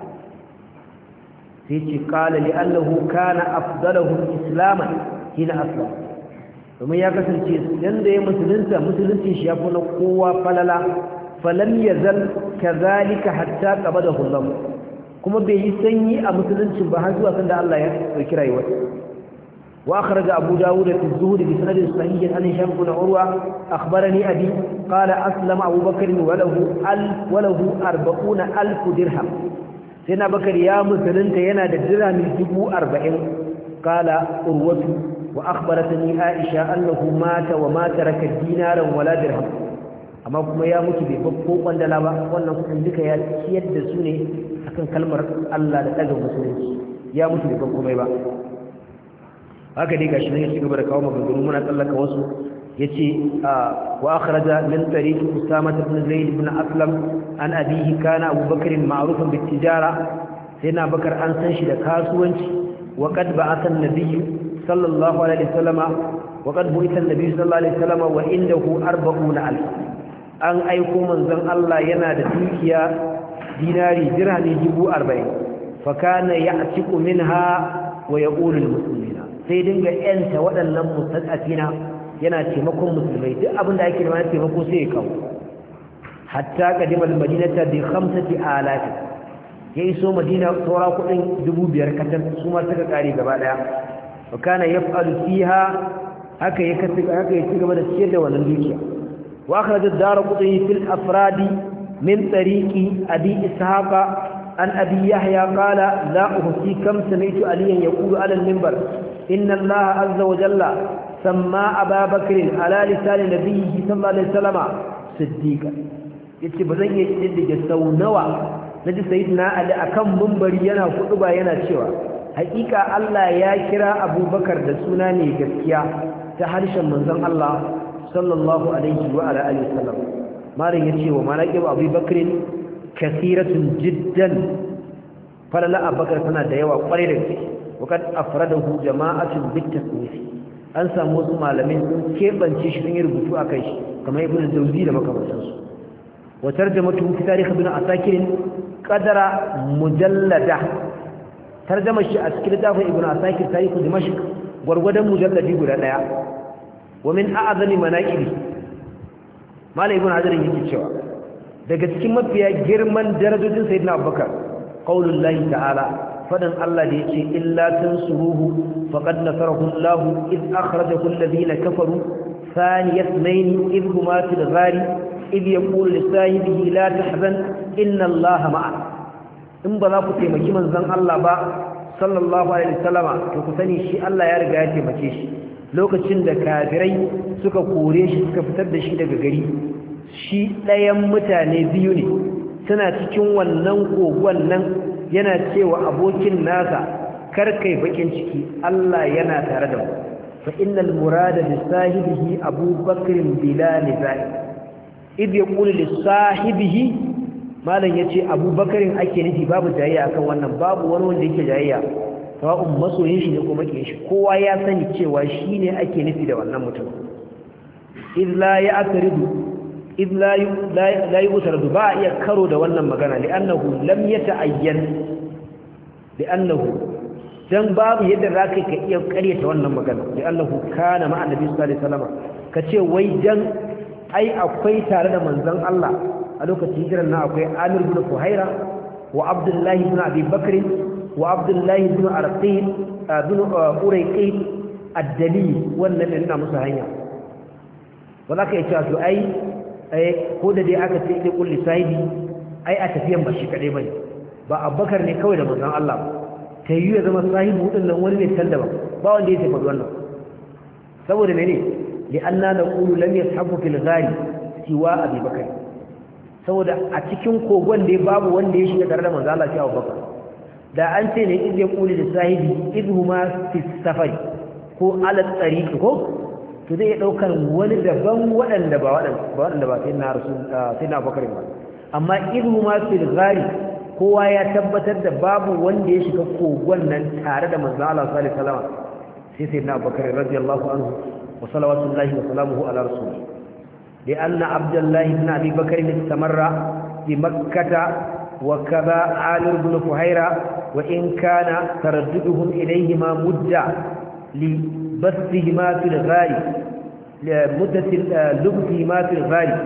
S1: sai ce kala li annahu kana afdaluhum islaman hina aslam domin ya kasance yanda ya musulunci shi ya fi na kowa falala falam yazal kadhalika hatta qabadahu Allah kuma bai yi sanyi a musuluncin ba har zuwa sanda Allah ya dauki rayuwarsa وأخرج أبو داود في الزهد بسند صحيح عن هشام بن عروة أخبرني أبي قال أسلم أبو بكر وله 40,000 درهم سيدنا بكر يا مسلم ينا درهم 40,000 قال عروة وأخبرتني عائشة أنه مات وما ترك دينارا ولا درهم أما كما يا متي بفوق وندلا wannan kudin duka ya ciyar da su ne akan kalmar Allah da daga musulunci ya mutu da komai ba haka dai gashi ne ya cigaba da kawo maganganu muna tsallaka wasu yace wa akhraja min tariq Usama ibn Zayd ibn Aslam an abihi kana Abu Bakr ma'rufan bit tijara sai na Bakar an san shi da kasuwanci wa qad ba'atha an-nabiy sallallahu alaihi wasallama wa qad bu'itha an-nabiy sallallahu alaihi wasallama wa indahu 40,000 an aiko manzon Allah yana da dukiya dinari dirhami 40,000 fa kana ya'tiqu minha wa yaqulu lil-muslimin sai dinga yanta waɗannan mustaqafina yana taimakon musulmai duk abinda ake da mana taimako sai ya kawo hatta qadimal madinata bi 5,000 ya iso madina saura kudin 5,000 katan su ma suka kare gaba daya wa kana yaf'alu fiha haka ya ci gaba da ciyar da wannan dukiya wa akhraj ad-darqutni fil afrad min tariqi abi ishaq an abi yahya qala la uhsi kam sami'tu aliyan yaqulu ala al-minbar inna allaha azza wa jalla samma aba bakr ala lisan nabiyhi sallallahu alaihi wasallam siddiqa yace bazan iya kiddige sau nawa naji sayyidina ali akan minbari yana kuduba yana cewa hakika Allah ya kira abubakar da suna ne gaskiya ta harshen manzon Allah sallallahu alaihi wa ala alihi wasallam malin yace wa manaqib abubakar kasiratun jiddan falala abubakar tana da yawa kwarai da gaske وقد أفرده جماعة بالتصنيف an samu wasu malamai sun keɓance shi sun yi rubutu a kai shi kamar ibn al-jawzi da makamantansu wa tarjamatu fi tarikh ibn asakir qadara mujallada tarjama shi a cikin littafin ibn asakir tarikh dimashq gurgurdan mujalladi guda daya wa min a'zami manaqibi malai ibn hajar yake cewa daga cikin mafiya girman darajojin sayyidina abubakar qaulullahi ta'ala fadan Allah da yake illa tansuruhu faqad nasarahu Allah id akhrajahu alladhina kafaru thani ithnain id huma fil ghari id yaqulu li sahibihi la tahzan inna Allah ma'a in ba za ku taimaki manzon Allah ba sallallahu alaihi wasallama to ku sani shi Allah ya riga ya taimake shi lokacin da kafirai suka kore shi suka fitar da shi daga gari shi ɗayan mutane biyu ne suna cikin wannan kogon nan yana cewa abokin nasa karkai bakin ciki Allah yana tare da mu fa innal murada bi sahibihi abubakr bila nizai id yaqulu li sahibihi malan yace abubakarin ake nufi babu jayayya akan wannan babu wani wanda yake jayayya sawa'un masoyin shi ne ko makiyin shi kowa ya sani cewa shine ake nufi da wannan mutum id la ya'taridu إذ لا يؤترد با يكرو ده wannan magana li'annahu lam yata'ayyan li'annahu dan babu yadda zaka ka iya ƙaryata wannan magana li'annahu kana ma'a nabi sallallahu alaihi wasallam kace wai dan ai akwai tare da manzon Allah a lokacin hijiran nan akwai Amir ibn Fuhaira wa Abdullah ibn Abi Bakr wa Abdullah ibn Arqil ibn Urayqit ad-Dalil wannan ne ina musu hanya wala kai cewa to ai ko da dai aka ce da kulli sahibi ai a tafiyan ba shi kadai bane ba Abubakar ne kawai da manzon Allah ta yi ya zama sahibi din nan wani ne can daban ba wanda ya tafi wannan saboda mene li anna naqulu lam yashabu fil ghari siwa Abi Bakar saboda a cikin kogon da babu wanda ya shiga tare da manzon Allah sai Abubakar da an ce ne idh yaqulu li sahibi idhuma fi safari ko ala tariq ko to zai daukar wani daban waɗanda ba sai na rasul sai na bakari ba amma idhu ma fil ghari kowa ya tabbatar da babu wanda ya shiga kogon nan tare da manzo Allah sallallahu alaihi wasallam sai na bakari radiyallahu anhu wa salawatullahi wa salamuhu ala rasul li anna abdullah ibn abi bakr istamarra bi makkah wa kadha ali ibn fuhaira wa in kana taradduduhum ilayhima mudda li بثهما في الغالي لمدة لبثهما في الغالي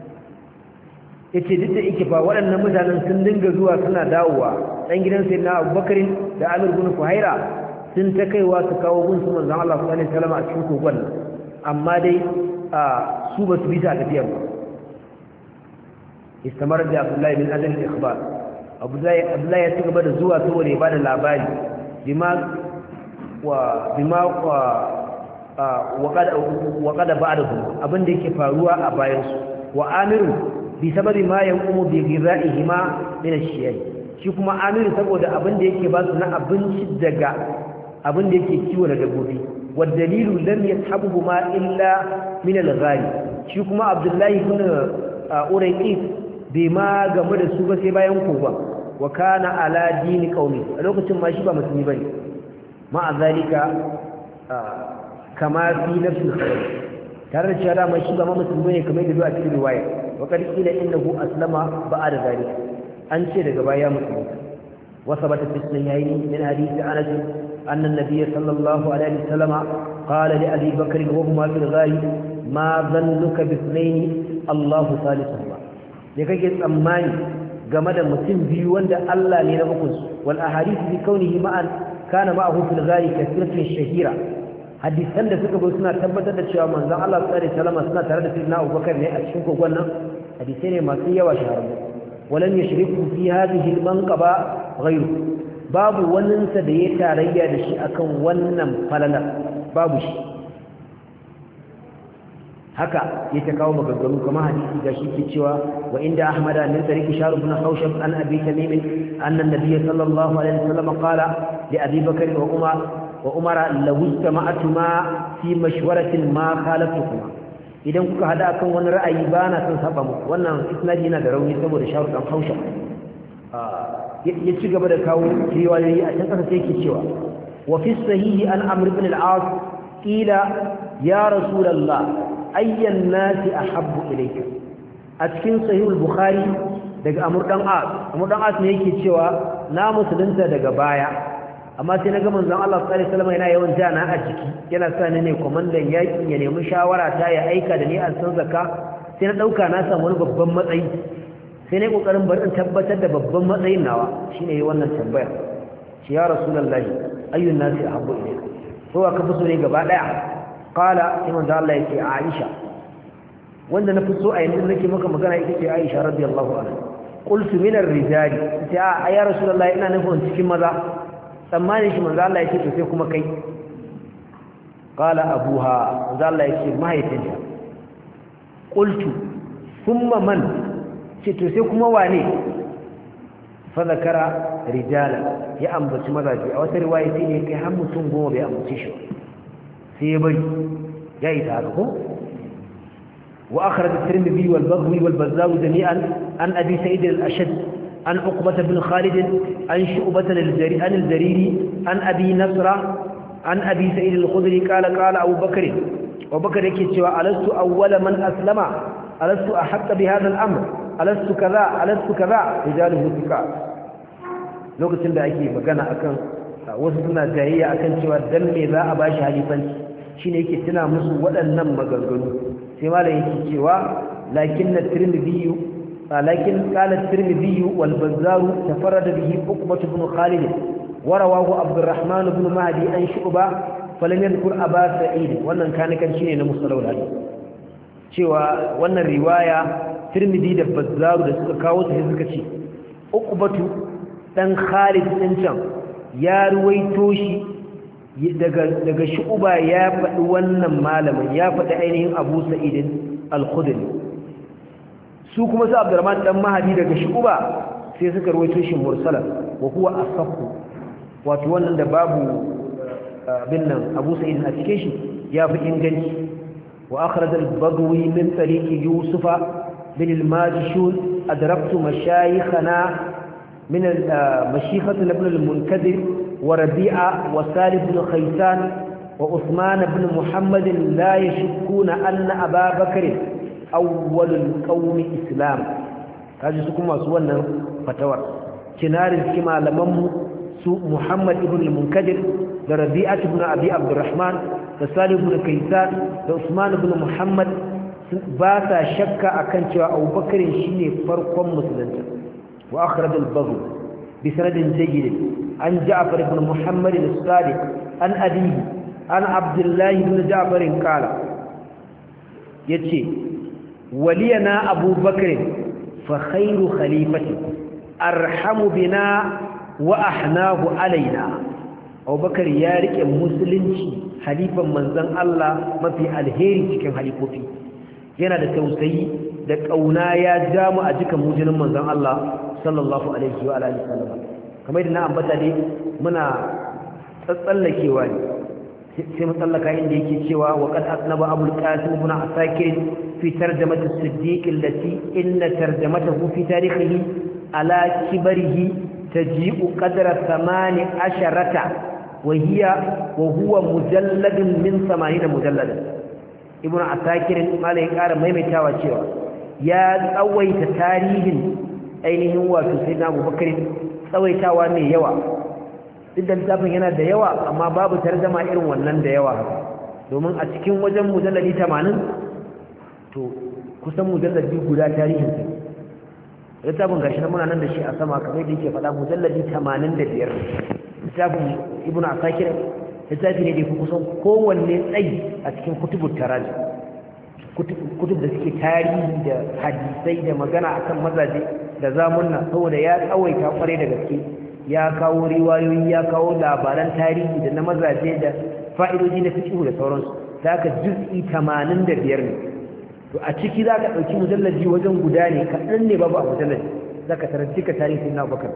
S1: yace duk da yake fa waɗannan mutanen sun dinga zuwa suna dawowa dan gidan sayyidina Abubakar da Amir ibn Fuhaira sun ta kaiwa su kawo gun su manzon Allah sallallahu alaihi wasallam a cikin kogon amma dai su ba su bi ta tafiyar ba istamar da Abdullahi bin Adil al-ikhbar Abdullahi ya ci gaba da zuwa saboda ya bada labari وقد بعده abin da yake faruwa a bayan su wa amiru bi sababi ma yanqumu bi ghiraihima min ash-shiyai shi kuma amiru saboda abin da yake ba su na abinci daga abin da yake kiwo da dabbobi wa dalilu lam yashabuhu ma illa min al-ghari shi kuma abdullahi ibn urayqit bai ma game da su ba sai bayan koba wa kana ala dini qaumi a lokacin ma shi ba musulmi bane ma zalika kama fi nafsi al-khabar tare da cewa dama shi ba ma musulmi ne kamar yadda a cikin riwaya wa qad qila innahu aslama ba'da zalika an ce daga baya musulmi wa sabata fi sahihaini min hadith Anas anna an-nabiy sallallahu alaihi wasallam qala li Abi Bakr wa huma fil ghari ma dhannuka bi ithnayn Allahu salisuhuma ne kake tsammani game da mutum biyu wanda Allah ne na muku wal ahadith bi kaunihi ma'an kana ma'ahu fil ghari kathiratun shahira hadisan da suka bai suna tabbatar da cewa manzon Allah sallallahu alaihi wasallam suna tare da sayyidina Abubakar ne a cikin kogon nan hadisai ne masu yawa shahararru walan yashriku fi hadhihi al-manqaba ghayru babu waninsa da ya tarayya da shi akan wannan falalar babu shi haka ya ta kawo maganganu kamar hadisi ga shi ke cewa wa inda ahmada min tariqi shahr ibn hawshab an abi tamim anna an-nabiy sallallahu alaihi wasallam qala li abi bakr wa umara law istama'tuma fi mashwaratin ma khalatukuma idan kuka hada akan wani ra'ayi ba na son saba muku wannan isnadi yana da rauni saboda shahr dan hawshab ya ci gaba da kawo riwayoyi a can kasa sai yake cewa wa fi sahihi an amr ibn al-as qila ya rasulullah ayyan nasi ahabbu ilayka a cikin sahihul bukhari daga amr dan as ne yake cewa na musulunta daga baya amma sai naga manzon Allah sallallahu alaihi wasallam yana yawan jana a jiki yana sa ni ne komandan yaki ya nemi shawara ta ya aika da ni an san zakka sai na dauka na samu wani babban matsayi sai ne kokarin bar in tabbatar da babban matsayin nawa shine yayin wannan tambaya shi ya rasulullahi ayyun nasi ahabbu ilayka to aka fi so ne gaba daya qala sai manzo Allah yake Aisha wanda na fi so a yanzu nake maka magana ita ce Aisha radiyallahu anha qultu min ar-rijali sai ya rasulullahi ina nufin cikin maza tsammanin shi manzo Allah yake to sai kuma kai qala abuha manzo Allah yake mahaifinta qultu thumma man ce to sai kuma wane fa zakara rijala ya ambaci mazaji a wata riwaya sai ne kai har mutum 10 bai ambace shi sai ya bari ya yi ta ko wa akhraj at-tirmidhi wal baghwi wal bazzar jami'an an abi sa'id al-ashad an uqbah bin khalid an shu'bah al-jariri an abi nasra an abi sa'id al-khudri qala abu bakr yake cewa alastu awwala man aslama alastu ahqqa bi hadha al-amr alastu kaza rijaluhu thiqa lokacin da ake magana akan wasu suna jayayya akan cewa dan me za a bashi halifanci shine yake tuna musu waɗannan maganganu sai malam yake cewa lakin qala at-tirmidhi wal bazzar tafarrada bihi uqbah ibn khalid wa rawahu abdurrahman ibn mahdi an shu'ba falam yadhkur aba sa'id wannan kanikan shine na musallal hadith cewa wannan riwaya Tirmidhi da Bazzaru da suka kawo ta suka ce Uqbatu dan Khalid din can ya ruwaito shi daga Shu'ba ya faɗi wannan malamin ya faɗi ainihin Abu Sa'id al-Khudri su kuma su Abdurrahman dan Mahdi daga Shu'ba sai suka ruwaito shi mursalan wa huwa asahhu wato wannan da babu bin nan Abu Sa'id a cikin shi ya fi inganci wa akhraj al-Baghawi min tariqi Yusufa بن الماجشون أدركت مشايخنا من مشيخة ابن المنكدر وربيعة وسالم بن خيسان وعثمان بن محمد لا يشكون أن أبا بكر أول القوم إسلام هذا سكما سوانا فتور كنار الكما لمم محمد بن المنكدر وربيعة بن أبي عبد الرحمن وسالم بن خيسان وعثمان بن محمد ba sa shakka akan cewa Abubakar shine farkon musulunta wa akhraj al-Baghawi bi sanadin jayyid an Ja'far ibn Muhammad as-Sadiq an abihi an Abdullah ibn Ja'far qala yace waliyana Abubakar fa khairu khalifati arhamu bina wa ahnahu alaina Abubakar ya rike musulunci halifan manzon Allah mafi alheri cikin halifofi yana da tausayi da kauna ya jamu a jikan mujinin manzon Allah sallallahu alaihi wa alihi wasallam kamar da na ambata dai muna tsallakewa ne sai mu tsallaka inda yake cewa wa qad asnaba abul qasim ibn asakir fi tarjamati as-siddiq allati inna tarjamatahu fi tarihihi ala kibarihi taji'u qadra 18 wa huwa mujalladun min 80 mujalladan ibn asakir malai ya ƙara maimaitawa cewa ya tsawaita tarihin ainihin wato sayyidina abubakar tsawaitawa mai yawa duk da littafin yana da yawa amma babu tarjuma irin wannan da yawa domin a cikin wajen mujalladi 80 to kusan mujalladi guda tarihin sa littafin gashi muna nan da shi a sama kamar da yake faɗa mujalladi 85 littafin ibn asakir littafi ne da kusan kowanne tsayi a cikin kutubut tarajim kutub da suke tarihi da hadisai da magana akan mazaje da zamunna saboda ya tsawaita kware da gaske ya kawo riwayoyi ya kawo labaran tarihi da na mazaje da fa'idoji na fiqh da sauransu da aka juz'i 85 ne to a ciki zaka dauki mujallaji wajen guda ne kadan ne babu a mujallaji zaka taranci ka tarihin na Abubakar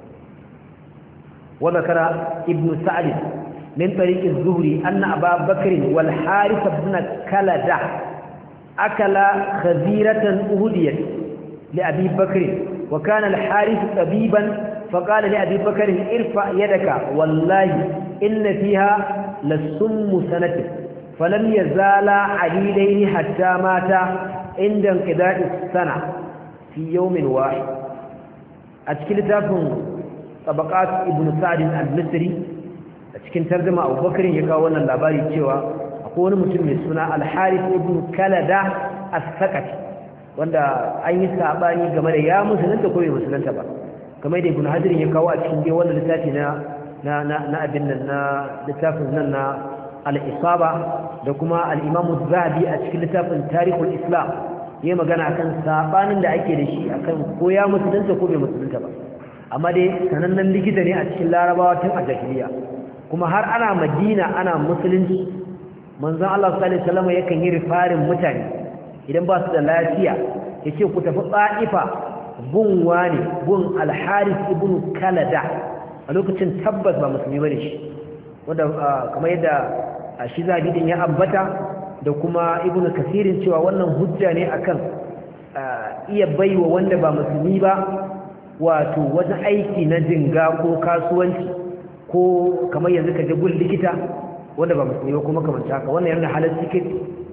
S1: wa zakara ibn sa'd min tariq az-zuhri anna Abu Bakr wal Harith ibn Kalada akala khaziratan uhudiyat li Abi Bakr wa kana al-Harith tabiban فقال لأبي بكر ارفع يدك والله إن فيها لسم سنة فلم يزالا عليلين حتى ماتا عند انقضاء السنة في يوم واحد أتكلم تافن طبقات ابن سعد المصري أتكلم ترجمة أبو بكر يقاونا اللاباري تشوى أقول مسلم السنة الحارث ابن كالدة الثقفي wanda an yi sabani game da ya musulunta ko bai musulunta ba kamar da ibn hajar ya kawo a cikin dai wannan littafi na abin nan na littafin nan na al-isaba da kuma al-imam az-zahabi a cikin littafin tarihul islam yayin magana akan sabanin da ake da shi akan ko ya musulunta ko bai musulunta ba amma dai sanannen likita ne a cikin larabawa tun a jahiliya kuma har ana madina ana musulunci manzon Allah sallallahu alaihi wasallam yakan yi rifarin mutane idan ba su da lafiya yace ku tafi Taifa gun wani gun al-Harith ibn Kalada a lokacin tabbas ba musulmi bane shi wanda kamar yadda shi zabidin ya ambata da kuma ibn Kasirin cewa wannan hujja ne akan iya baiwa wanda ba musulmi ba wato wani aiki na jinga ko kasuwanci ko kamar yanzu ka je gun likita wanda ba musulmi ba kuma kamar haka wannan yana halarci kai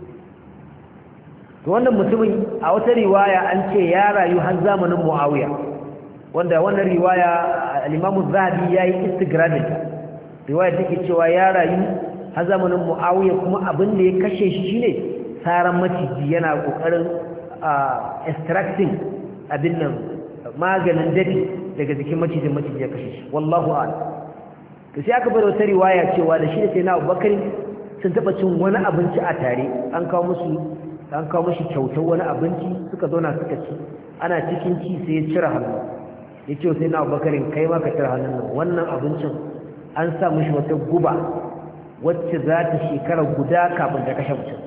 S1: to wannan mutumin a wata riwaya an ce ya rayu har zamanin Muawiya wanda wannan riwaya al-Imam az-Zahabi yayi istigradin riwaya take cewa ya rayu har zamanin Muawiya kuma abin da ya kashe shi shine saran maciji yana kokarin extracting abin nan maganin dadi daga jikin maciji ya kashe shi wallahu a'lam to sai aka bar wata riwaya cewa da shi da sai na Abubakar sun taba cin wani abinci a tare an kawo mashi kyautar wani abinci suka zauna suka ci ana cikin ci sai ya cire hannu ya ce sai na Abubakarin kai ma ka cire hannun nan wannan abincin an sa mashi wata guba wacce za ta shekara guda kafin ta kashe mutum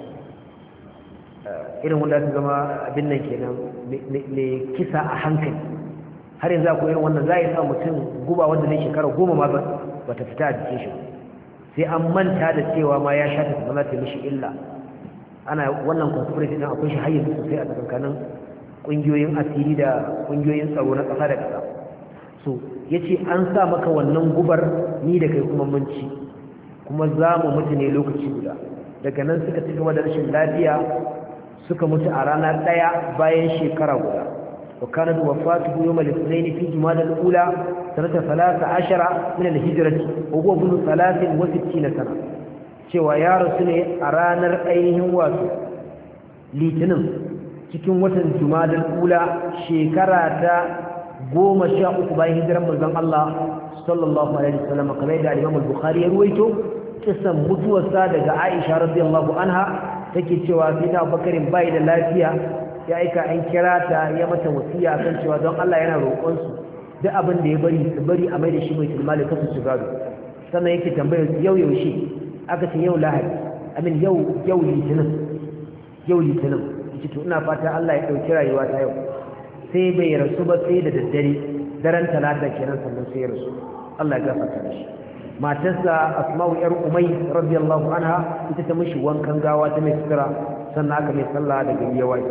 S1: irin wanda ta zama abin nan kenan mai kisa a hankali har yanzu akwai irin wannan za a yi sa mutum guba wanda ne shekara 10 ma ba ta fita a jikin shi sai an manta da cewa ma ya sha ta zama ta mishi illa ana wannan conspiracy din akwai shi hayyar sosai a tsakanin kungiyoyin asiri da kungiyoyin tsaro na ƙasa da ƙasa so yace an sa maka wannan gubar ni da kai kuma mun ci kuma za mu mutu ne lokaci guda daga nan suka ci gaba da rashin lafiya suka mutu a rana ɗaya bayan shekara guda wa kana wafatuhu yawm al-ithnain fi jumada al-ula sanata 13 min al-hijrati wa huwa ibn 63 sana cewa ya rasu ne a ranar ainihin wato litinin cikin watan jumadal ula shekara ta 13 bayan hijiran manzon Allah sallallahu alaihi wasallam kamar da Imam al-Bukhari ya ruwaito kisan mutuwarsa daga Aisha radiyallahu anha take cewa sai da Abubakarin bai da lafiya ya aika an kira ta ya mata wasiya kan cewa don Allah yana roƙon su duk abin da ya bari su bari a mai da shi baitul mali kasu su gado sannan yake tambayar yau yaushe aka ce yau lahadi amin yau litinin yace to ina fata Allah ya dauki rayuwa ta yau sai bai rasu ba sai da daddare daren talata kenan sannan sai ya rasu Allah ya gafarta mishi matarsa Asma'u yar Umay radiyallahu anha ita ta mishi wankan gawa ta mai sutura sannan aka mai sallah da gari ya waye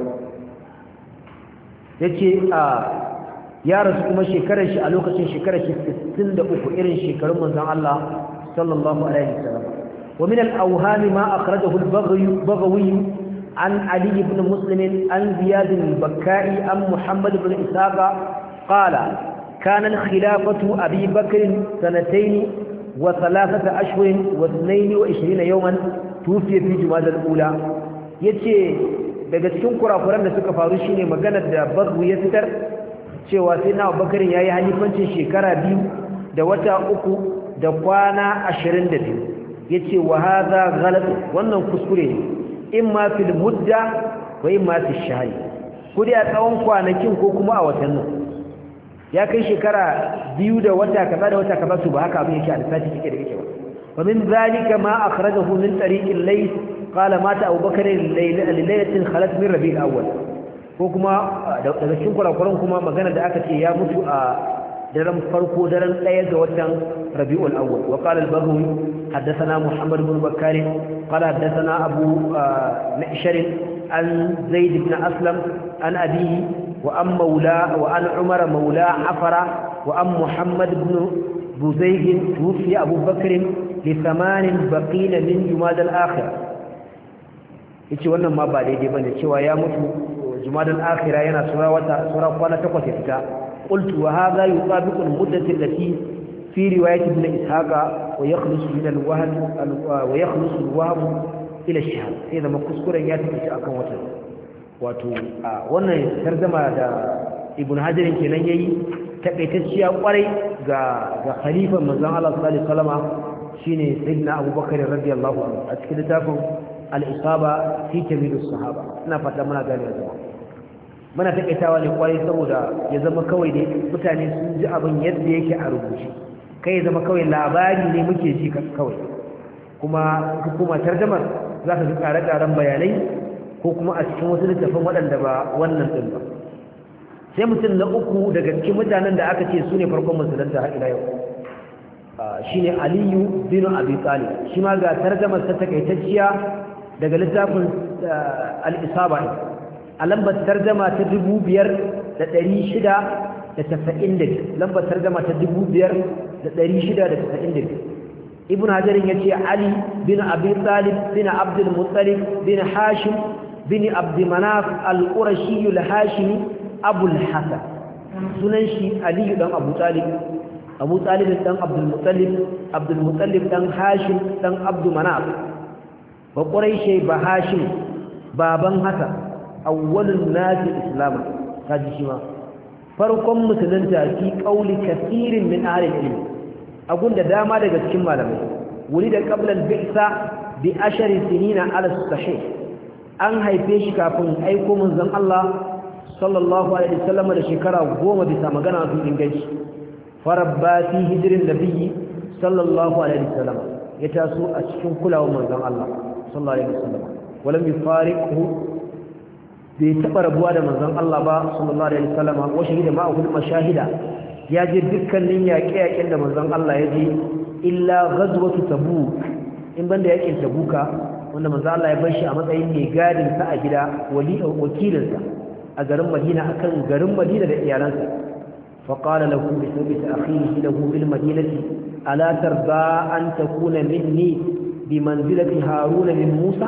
S1: yace ya rasu kuma shekarar shi a lokacin shekarar shi 63 irin shekarun manzon Allah sallallahu alaihi wasallam ومن الأوهام ما أخرجه البغوي عن علي بن مسلم عن زياد البكائي عن محمد بن إسحاق قال كان الخلافة أبي بكر 2 و3 أشهر و22 يوما توفي في جماد الأولى yace daga cikin kurakuran da suka faru shine maganar da Baghu ya fitar cewa sai na Abubakar yayi halifancin shekara 2 da wata 3 da kwana 22 yace wa hadha ghalat wannan kuskure ne imma fil mudda wa imma fi shahri kudi a tsawon kwanakin ko kuma a watannin ya kai shekara 2 da wata kaza da wata kaza su ba haka abin yake a lissafi kike da kike ba wa min zalika ma akhrajahu min tariq al-layth qala mata Abu Bakr laylatin khalat min Rabi' al-awwal ko kuma daga cikin kurakuran kuma magana da aka ce ya mutu a daren farko daren 1 ga watan Rabi'ul Awwal wa qala al-Baghawi haddathana Muhammad ibn Bakkar qala haddathana Abu Ma'shar an Zaid ibn Aslam an abihi wa am mawla wa an Umar mawla Afara wa am Muhammad ibn Buzayh tufi Abu Bakr li 8 baqina min Jumad al-Akhirah yace wannan ma ba daidai bane cewa ya mutu Jumad al-Akhirah yana sura kwana 8 ya fita قلت وهذا يطابق المدة التي في رواية ابن إسحاق ويخلص من الوهم ويخلص الوهم إلى الشهر إذا ما كسكرا ياتي أكن وتر wato wannan tarjuma da Ibn Hajar kenan yayi takaitacciya kwarai ga khalifan manzon Allah sallallahu alaihi wasallama shine sayyidina Abu Bakar radiyallahu anhu a cikin littafin al-Isaba fi Kamilus Sahaba ina fata muna gane da muna takaitawa ne kwarai saboda ya zama kawai da mutane sun ji abin yadda yake a rubuce kai ya zama kawai labari ne muke ji kawai kuma tarjumar za ka ji ƙare-ƙaren bayanai ko kuma a cikin wasu littafin waɗanda ba wannan ɗin ba sai mutum na uku daga cikin mutanen da aka ce su ne farkon musulunta har ila yau shine Aliyu bin Abi Talib shi ma ga tarjumar ta takaitacciya daga littafin al-Isaba a lambar tarjama ta 5692 lambar tarjama ta 5692 ibn hajarin yace Ali bin Abi Talib bin Abdul Muttalib bin Hashim bin Abd Manaf al-Qurashi al-Hashimi Abu al-Hasan sunan shi Ali dan Abu Talib dan Abdul Muttalib dan Hashim dan Abd Manaf ba Quraishi ba Hashim baban Hasan awwalun nasi islama kaji shi ma farkon musulunta fi qauli kaseerin min ahli ilm agunda dama daga cikin malamai wuri da qabla al-bi'sa bi ashari sinina ala sahih an haife shi kafin aiko manzon Allah sallallahu alaihi wasallam da shekara 10 bisa magana su inganci farabba fi hijrin nabiyyi sallallahu alaihi wasallam ya taso a cikin kulawar manzon Allah sallallahu alaihi wasallam walam yufariqhu bai taɓa rabuwa da manzon Allah ba sallallahu alaihi wasallam wa shahida ma'ahu mashahida ya je dukkanin yaƙe-yaƙen da manzon Allah ya je illa ghazwatu tabuk in banda yaƙin tabuka wanda manzon Allah ya bar shi a matsayin mai gadin sa a gida wakilin sa a garin Madina akan garin Madina da iyalansa fa qala lahu bi sabbi akhihi lahu bil madinati ala tarda an takuna minni bi manzilati haruna min Musa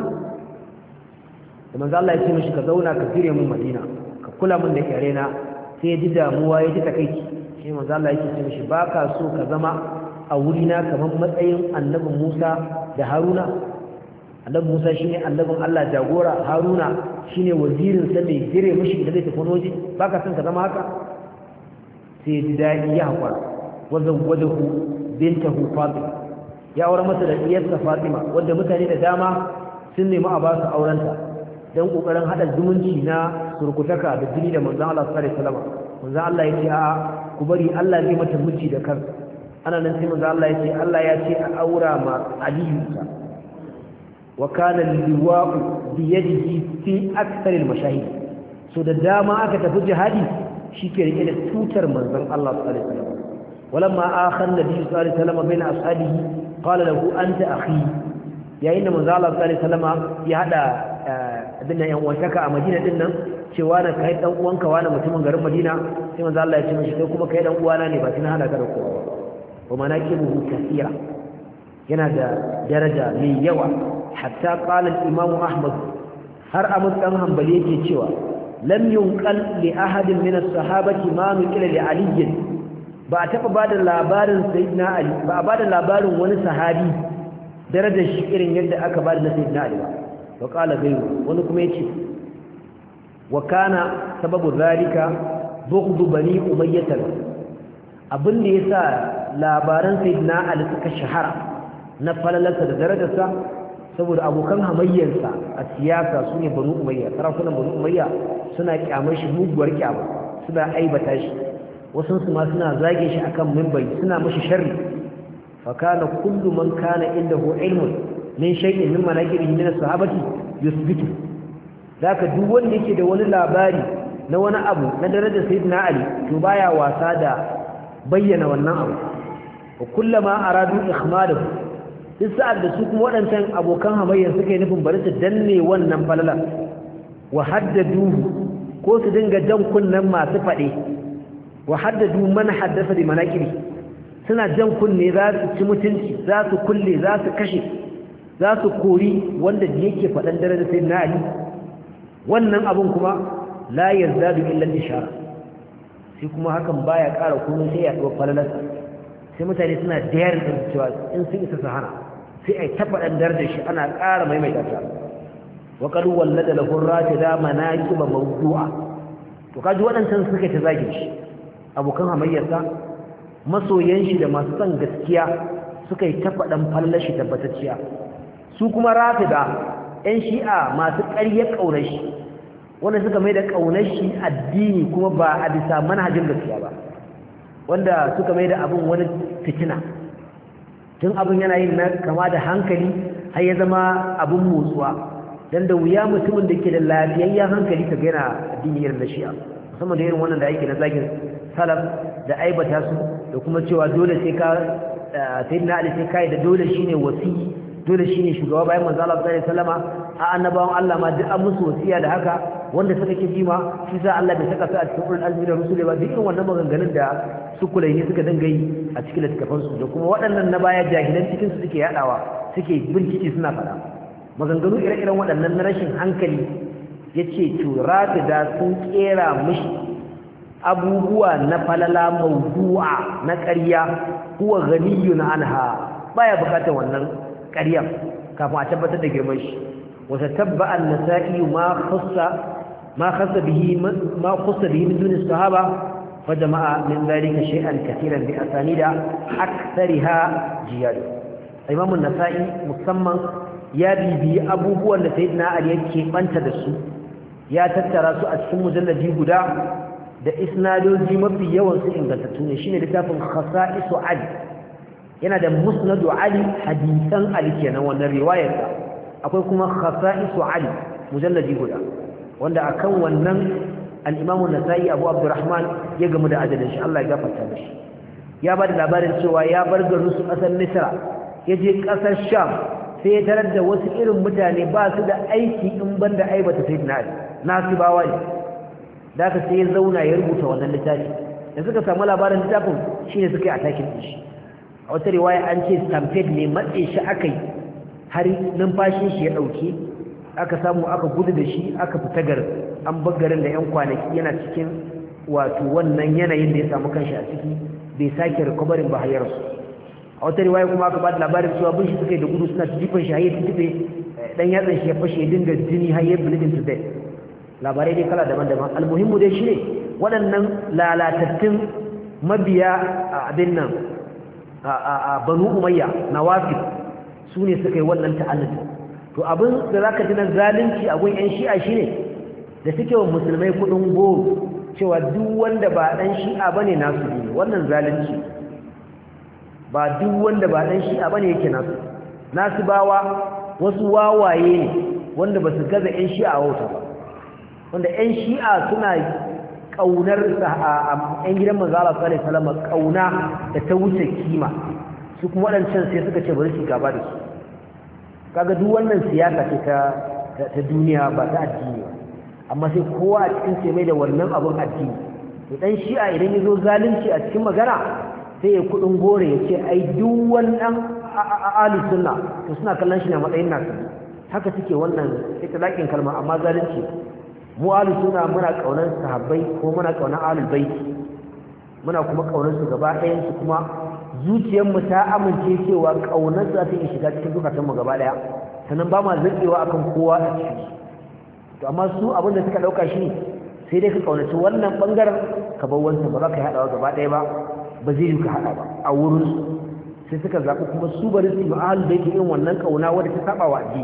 S1: da manzo Allah ya ce mishi ka zauna ka fire mun Madina ka kula mun da kyare na sai ya ji damuwa ya ji takeici sai manzo Allah yake ce mishi baka so ka zama a wuri na kaman matsayin annabi Musa da Haruna annabi Musa shine annabin Allah jagora Haruna shine wazirin sa mai gire mishi da zai tafi waje baka son ka zama haka sai ya ji dadi ya hakura wazan wajahu bintahu Fatima ya aure masa da diyarsa Fatima wanda mutane da dama sun nemi a ba su aurenta dan kokarin hada zumunci na surkutaka da jini da manzon Allah sallallahu alaihi wasallam manzon Allah yace a ku bari Allah zai mata miji da kansa ana nan sai manzon Allah yace Allah ya ce a aura ma Aliyu ta wa kana liwa'u bi yadihi fi akthar al-mashahid so da dama aka tafi jihadi shike rike da tutar manzon Allah sallallahu alaihi wasallam walamma akhan nabi sallallahu alaihi wasallam baina ashabihi qala lahu anta akhi yayin da manzon Allah sallallahu alaihi wasallam ya hada abin nan yan wantaka a Madina din nan cewa na kai dan uwanka wani mutumin garin Madina sai manzo Allah ya ce mishi kai kuma kai dan uwana ne ba kina hada ka da kowa wa manaqibuhu kathira yana da daraja mai yawa hatta qala al-imam Ahmad har Ahmad dan Hanbali yake cewa lam yunqal li ahadin min as-sahabati ma nuqila li Ali ba taba bada labarin sayyidina Ali ba bada labarin wani sahabi darajar shi irin yadda aka bada na sayyidina Ali ba وقال غيره wani kuma yace wa kana sababu zalika bughd bani umayyah abin da yasa labaran sayyidina ali suka shahara na falalarsa da darajarsa saboda abokan hamayyarsa a siyasa su ne banu umayya sarakunan banu umayya suna kyamar shi muguwar kyama suna aibata shi wasu su ma suna zage shi akan minbari suna mashi sharri fa kana kullu man kana indahu ilmun min shay'in min manaqibihi min as-sahabati yusbitu zaka duk wanda yake da wani labari na wani abu na darajar sayyidina ali to baya wasa da bayyana wannan abu wa kullama aradu ikhmadahu duk sa'ad da su kuma waɗancan abokan hamayya suka yi nufin bari su danne wannan falala wa haddaduhu ko su dinga jan kunnen masu faɗe wa haddadu man haddasa bi manaqibi suna jan kunne za su ci mutunci za su kulle za su kashe za su kori wanda yake faɗan darajar sayyidina ali wannan abun kuma la yazdadu illa al-ishara sai kuma hakan baya ƙara komai sai ya ɗauka falalarsa sai mutane suna dayar da cewa in sun isa sahara sai ai tabbatar da shi ana ƙara maimaita ta wa qad wallada lahu rafida manaqiba mawdu'a to kaji waɗancan suka ta zage shi abokan hamayyarsa masoyan shi da masu son gaskiya suka yi tabbadan fallar shi tabbatacciya su kuma rafida ɗan shi'a masu ƙaryar ƙaunar shi wanda suka mai da ƙaunar shi addini kuma ba a bisa manhajin gaskiya ba wanda suka mai da abin wani fitina tun abin yana yin na kama da hankali har ya zama abin motsuwa don da wuya mutumin da ke da lafiyayyen hankali ka gina addini irin da shi'a musamman da irin wannan da ake na zagin salaf da aibata su da kuma cewa dole sai ka sayyidina ali sai kai da dole shine wasi dole shine shugaba bayan manzo Allah sallallahu alaihi wasallama a annabawan Allah ma duk an musu wasiya da haka wanda suka ki jima shi sa Allah bai saka su a cikin Qur'an azmi da rusuli ba duk wannan maganganun da su kulaini suka dinga yi a cikin littafan su da kuma waɗannan na baya jahilan cikin su suke yadawa suke bincike suna fada maganganu ire-iren waɗannan na rashin hankali yace to da sun kera mishi abubuwa na falala mawdu'a na ƙarya huwa ghaniyun anha baya bukatar wannan ƙarya kafin a tabbatar da girman shi wata tabba an-nasa'i ma khassa bihi min duni sahaba fa jama'a min dhalika shay'an katiran bi asanida akthariha jiyad imam an-nasa'i musamman ya bibi abubuwan da sayyidina ali yake banta da su ya tattara su a cikin mujalladi guda da isnadoji mafi yawan su ingantattu ne shine littafin khasa'isu ali yana da musnadu ali hadisan ali kenan wannan riwayar akwai kuma khasa'isu ali mujalladi guda wanda akan wannan al-imamu an-nasa'i abu abdurrahman ya gamu da ajalin shi Allah ya gafarta mishi ya bada labarin cewa ya bar garin su kasar misra ya je kasar sham sai ya tarar da wasu irin mutane ba su da aiki in banda aibata sayyidina ali nasibawa ne da aka sai ya zauna ya rubuta wannan littafi da suka samu labarin littafin shine suka yi atakin shi a wata riwaya an ce stampede ne matse shi akai har numfashin shi ya dauke aka samu aka gudu da shi aka fita garin an bar garin da yan kwanaki yana cikin wato wannan yanayin da ya samu kanshi a ciki bai sake recovery ba hayar su a wata riwaya kuma aka ba da labarin cewa bin shi suka yi da gudu suna jifan shi har ya tuntube dan yatsan shi ya fashe ya dinga jini har ya bleeding to death labarai dai kala daban-daban almuhimmu dai shine waɗannan lalatattun mabiya a abin nan a banu umayya nawafil su ne suka yi wannan ta'allata to abin da zaka ji na zalunci a gun yan shi'a shine da suke wa musulmai kudin goro cewa duk wanda ba dan shi'a bane nasu ne wannan zalunci ba duk wanda ba dan shi'a bane yake nasu bawa wasu wawaye ne wanda ba su gaza yan shi'a wauta ba wanda 'yan shi'a suna ƙaunar ‘yan gidan manzala su alaihi salama ƙauna da ta wuce kima su kuma waɗancan sai suka ce bari su gaba da su kaga duk wannan siyasa ce ta duniya ba ta addini ba amma sai kowa a cikin sai mai da wannan abun addini to ɗan shi'a idan ya zo zalunci a cikin magana sai ya kuɗin gore ya ce ai duk wannan ahlus sunna to suna kallon shi ne a matsayin nasu haka suke wannan ita laƙin kalma amma zalunci mu ahlus sunna muna kaunar sahabbai ko muna kaunar ahlul bait muna kuma kaunar su gaba ɗayan su kuma zuciyar mu ta amince cewa kaunar za ta shiga cikin zukatan mu gaba ɗaya sannan ba ma zakewa akan kowa a cikin su to amma su abin da suka dauka shi sai dai ka kaunaci wannan bangaren ka bar wancan ba za ka yi hadawa gaba ɗaya ba ba zai yi ka hada ba a wurin su sai suka zaɓi kuma su bari su yi ahlul baiti irin wannan kauna wanda ta saba wa addini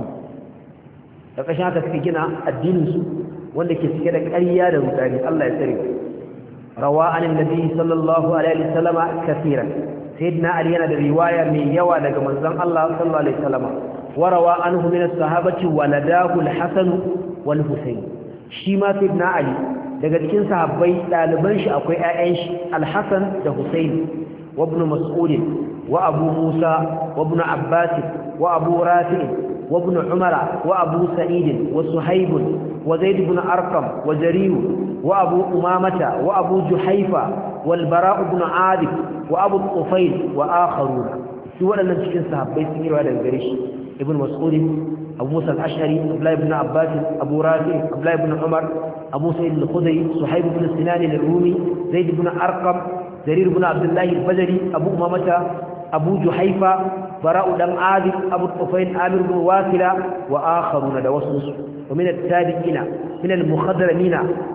S1: da kashin haka suka gina addinin su wanda ke cike da ƙarya da rudani Allah ya tsare rawa anin nabi sallallahu alaihi wasallama kaseeran sayyidina ali yana da riwaya mai yawa daga manzon Allah sallallahu alaihi wasallama warawa anhu min as-sahabati waladahu al-hasan wal husayn shi ma sayyidina ali daga cikin sahabbai daliban shi akwai ƴaƴan shi al-hasan da husayn wa ibn mas'ud wa abu musa wa ibn abbas wa abu rafi' wa ibn umar wa abu sa'id wa suhayb wa zaid ibn arqam wa jarir wa abu umamata wa abu juhayfa wal bara' ibn adib wa abu tufayl wa akharuna su waɗannan cikin sahabbai sun yi daga gare shi ibn mas'ud abu musa al-ash'ari abdullah ibn abbas abu rafi abdullah ibn umar abu sa'id al-khudri suhayb ibn sinan al-rumi zaid ibn arqam jarir ibn abdullah al-bajali abu umamata abu juhayfa bara'u dan adib abu tufayl amir ibn wasila wa akharuna da wasu ومن التابعين من المخضرمين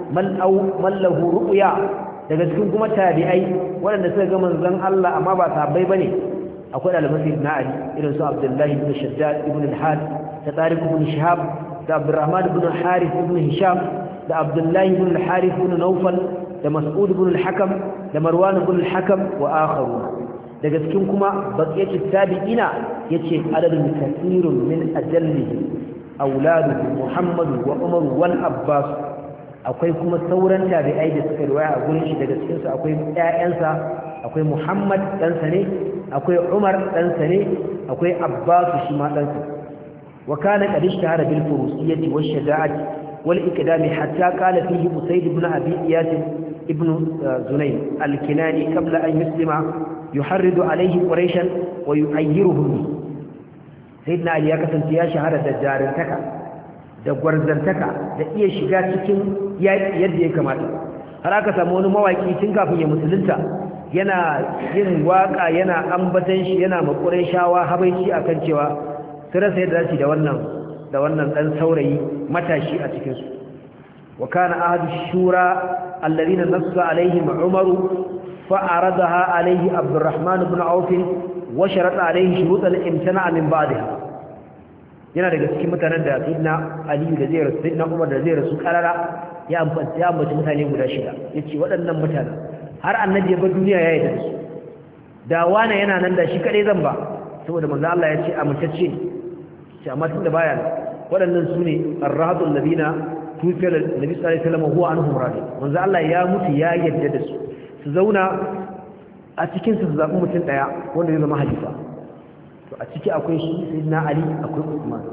S1: من له رؤيا daga cikin kuma tabi'ai waɗanda suka ga manzon Allah amma ba sahabbai bane akwai al-Masih ibn Ali irin su Abdullah ibn Shaddad ibn al-Had da Tariq ibn Shihab da Abdurrahman ibn Harith ibn Hisham da Abdullah ibn al-Harith ibn Nawfal da Mas'ud ibn al-Hakam da Marwan ibn al-Hakam wa akharuna daga cikin kuma baqiyatu tabi'ina yace adadun kathirun min ajallihi auladuhu Muhammad wa Umar wal Abbas akwai kuma sauran tabi'ai da suka riwaya a gurin shi daga cikin su akwai ƴaƴansa akwai Muhammad dan sa ne akwai Umar dan sa ne akwai Abbas shi ma dan sa wa kana qad ishtahara bil furusiyyati wash shaja'ati wal iqdami hatta qala fihi Usayd ibn Abi Iyas ibn Zunayn al-Kinani qabla an yuslima yuharridu alayhi quraishan wa yu'ayyiruhum sayyidina Ali ya kasance ya shahara da jarintaka da gwarzantaka da iya shiga cikin yaƙi yadda ya kamata har aka samu wani mawaki tun kafin ya musulunta yana yin waka yana ambatan shi yana makurai shawa habaici akan cewa su rasa yadda zasu da wannan dan saurayi matashi a cikin su wa kana ahadu shura alladhina nassa alaihim Umar fa aradaha alaihi Abdurrahman ibn Auf wa sharata alaihi shurut al-imtina' min ba'daha yana daga cikin mutanen da sayyidina Ali da zai rasu sayyidina Umar da zai rasu karara ya ambaci mutane guda shida yace waɗannan mutanen har annabi ya bar duniya ya yarda su da wani yana nan da shi kadai zan ba saboda manzo Allah ya ce amintacce ne ce amma tunda baya waɗannan sune ar-rahatu alladhina tufila nabi sallallahu alaihi wasallam huwa anhum radi manzo Allah ya mutu ya yarda da su zauna a cikin su zaɓi mutum ɗaya wanda zai zama halifa to a ciki akwai shi sayyidina Ali akwai Uthman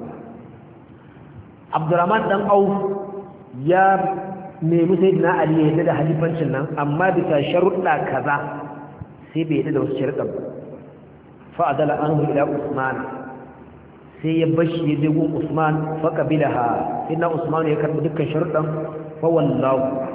S1: Abdurrahman dan Auf ya nemi sayyidina Ali ya yarda da halifancin nan amma bisa sharuɗa kaza sai bai yarda da wasu sharuɗan ba fa adala anhu ila Uthman sai ya bashi ya je gun Uthman fa qabilaha sayyidina Uthman ya karbi dukkan sharuɗan fa wallahu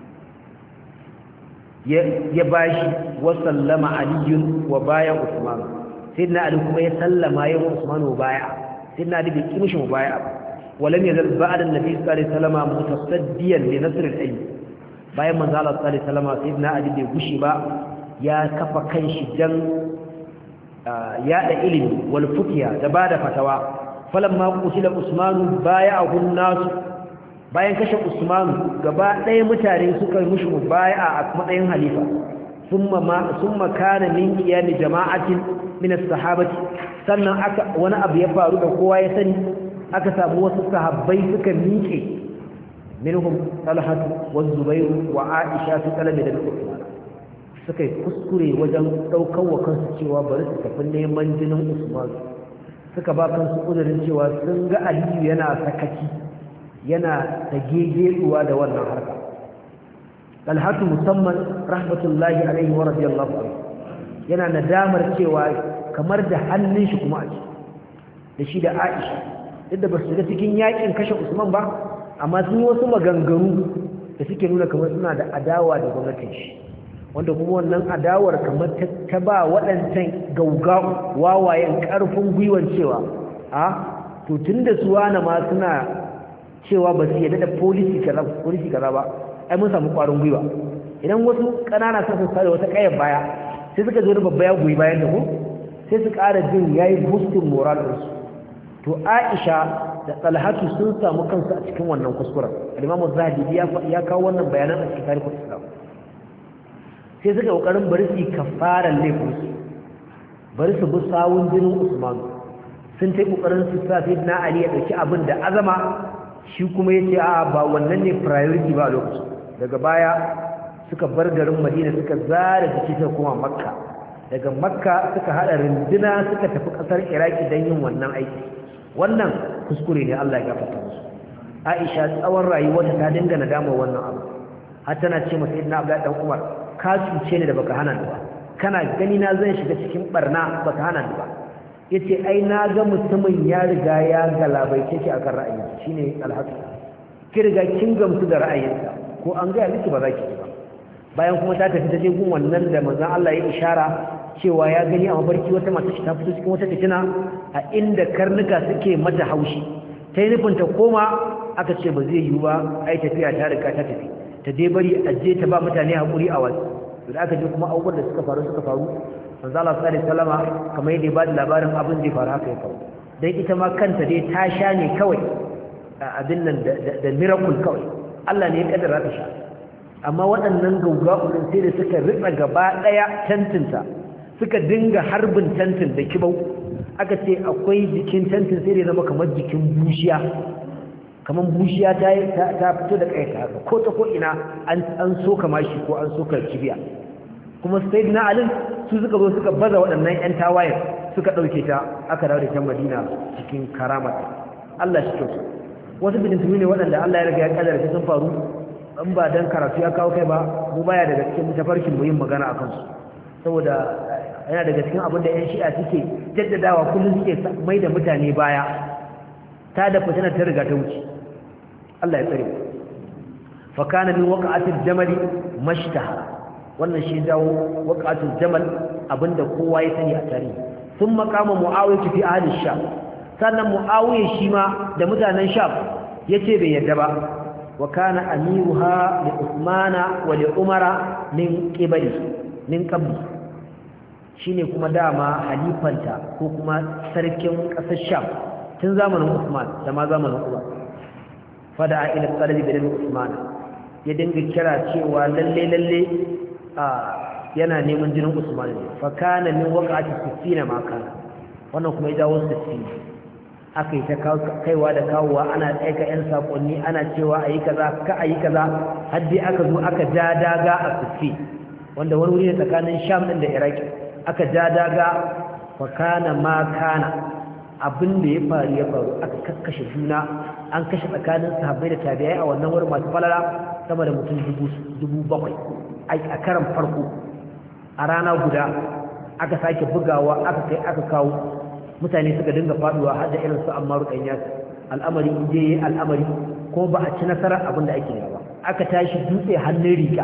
S1: ya bashi wa sallama aliyun wa baya Usman sayyidina Ali kuma ya sallama ya Usman wa baya sayyidina Ali bai kimishi wa baya walam yazal ba'da annabi sallallahu alaihi wasallam mutasaddiyan li nasr al-ayy bayan manzo Allah sallallahu alaihi wasallam sayyidina Ali bai gushi ba ya kafa kanshi dan yada ilimi wal fuqiya da bada fatawa falamma qutila Usman baya'ahu an-nas bayan kashe Usman gaba ɗaya mutane suka mushi mubaya'a a matsayin halifa summa kana min qiyam jama'atin min as-sahabati sannan wani abu ya faru da kowa ya sani aka samu wasu sahabbai suka miƙe minhum Talha wa Zubair wa Aisha su talabi da Usman suka yi kuskure wajen daukar wa kansu cewa bari su tafi neman jinin Usman suka ba kansu uzurin cewa sun ga Aliyu yana sakaci yana da gegeduwa da wannan harka Talhatu musamman rahmatullahi alaihi wa radiyallahu anhu yana nadamar cewa kamar da hannun shi kuma a ci da shi da Aisha duk da ba su ga cikin yakin kashe Usman ba amma sun yi wasu maganganu da suke nuna kamar suna da adawa da gwamnatin shi wanda kuma wannan adawar kamar ta ba waɗancan gauga wawayen ƙarfin gwiwan cewa to tunda su wani ma suna cewa ba su yadda da policy kaza ba ai mun samu ƙwarin gwiwa idan wasu ƙanana sun sa da wata ƙayar baya sai suka zo da babba ya goyi bayan da ko sai su ƙara jin yayi boosting moral ɗinsu. To Aisha da Talhatu sun samu kansu a cikin wannan kuskuren. Al-Imam Az-Zahabi ya kawo wannan bayanan a cikin tarihin Islam. Sai suka kokarin bari su kafaran laifin su, bari su bi sawun jinin Usman. Sun tai kokarin su sa Sayyidina Ali ya dauki abin da azama, shi kuma yace a ba wannan ne priority ba a lokacin. Daga baya suka bar garin Madina suka zara jiki suka koma Makka. Daga Makka suka hada rinduna suka tafi kasar Iraki don yin wannan aiki. Wannan kuskure ne, Allah ya gafarta musu. Aisha tsawon rayuwarta ta dinga nadama wannan abu, har tana ce masa Sayyidina Abdullah dan Umar, ka cuce ni da baka hana ni ba, kana gani na zan shiga cikin barna baka hana ni ba. Yace ai na ga mutumin ya riga ya galabaice ki akan ra'ayi, shine alhaq, ki riga kin gamsu da ra'ayinsa, ko an ga miki ba za ki ba. Bayan kuma ta tafi ta je gun wannan da manzon Allah ya ishara cewa ya gani a mafarki wata mata ta fito cikin wata fitina a inda karnuka suke mata haushi, ta yi nufin ta koma, aka ce ba zai yiwu ba, ai tafiya ta riga ta tafi, ta dai bari a je ta ba mutane haƙuri a wasu. Da aka je kuma abubuwan da suka faru manzo Allah sallallahu alaihi wasallama kamar yadda ya ba da labarin abin zai faru haka ya faru, dan ita ma kanta dai ta sha ne kawai abin nan da miracle kawai, Allah ne ya kaddara ta sha. Amma waɗannan gauga'urin sai da suka ritsa gaba ɗaya tantinta, suka dinga harbin tantin da kibau. Aka ce akwai jikin tantin sai da zama kamar jikin bushiya, kamar bushiya ta fito da kai ta haka, ko ta ko ina an soka mashi ko an soka kibiya. Kuma Sayyidina Ali su suka zo suka baza waɗannan ƴan tawayen, suka ɗauke ta, aka dawo da ta Madina cikin karamata. Allah shi kyautu. Wasu bidintumi ne waɗanda Allah ya riga ya kaddara sun faru, in ba dan karatu ya kawo kai ba, mu baya daga cikin tafarkin mu yin magana akan su, saboda yana daga cikin abin da 'yan shi'a suke jaddadawa kullum suke mai da mutane baya, ta da fitinar ta riga ta wuce. Allah ya tsare. Fa kana min waqa'atil jamali mashtaha, wannan shi dawo waqa'atul jamal, abinda kowa ya sani a tarihi. Sun makama Muawiya fi ahli Sham, sannan Muawiya shi ma da mutanen Sham yace bai yarda ba. Wa kana amiruha li Uthmana wa li Umara min qibali min qabli, shine kuma dama halifanta ko kuma sarkin ƙasar Sham tun zamanin Uthman da ma zamanin Umar. Fada ila talabi bin Uthman, ya dinga kira cewa lalle yana neman jinin Usman ne. Fa kana min waqati 60 ma kana, wannan kuma ya dawo 60. Akai ta kaiwa da kawowa, ana aika ƴan sakonni, ana cewa ayi kaza ka ayi kaza, har dai aka zo aka ja daga a 60, wanda wani wuri ne tsakanin Sham din da Iraki. Aka ja daga, fa kana ma kana, abin da ya faru aka kakkashe juna, an kashe tsakanin sahabbai da tabi'ai a wannan wurin masu falala sama da mutum 7,000 a karan farko. A rana guda aka sake bugawa, aka kai aka kawo, mutane suka dinga faduwa har da irin su Ammar dan Yasir. Al'amari je al'amari, ko ba a ci nasara abin da ake ba. Aka tashi dutse hannun riga.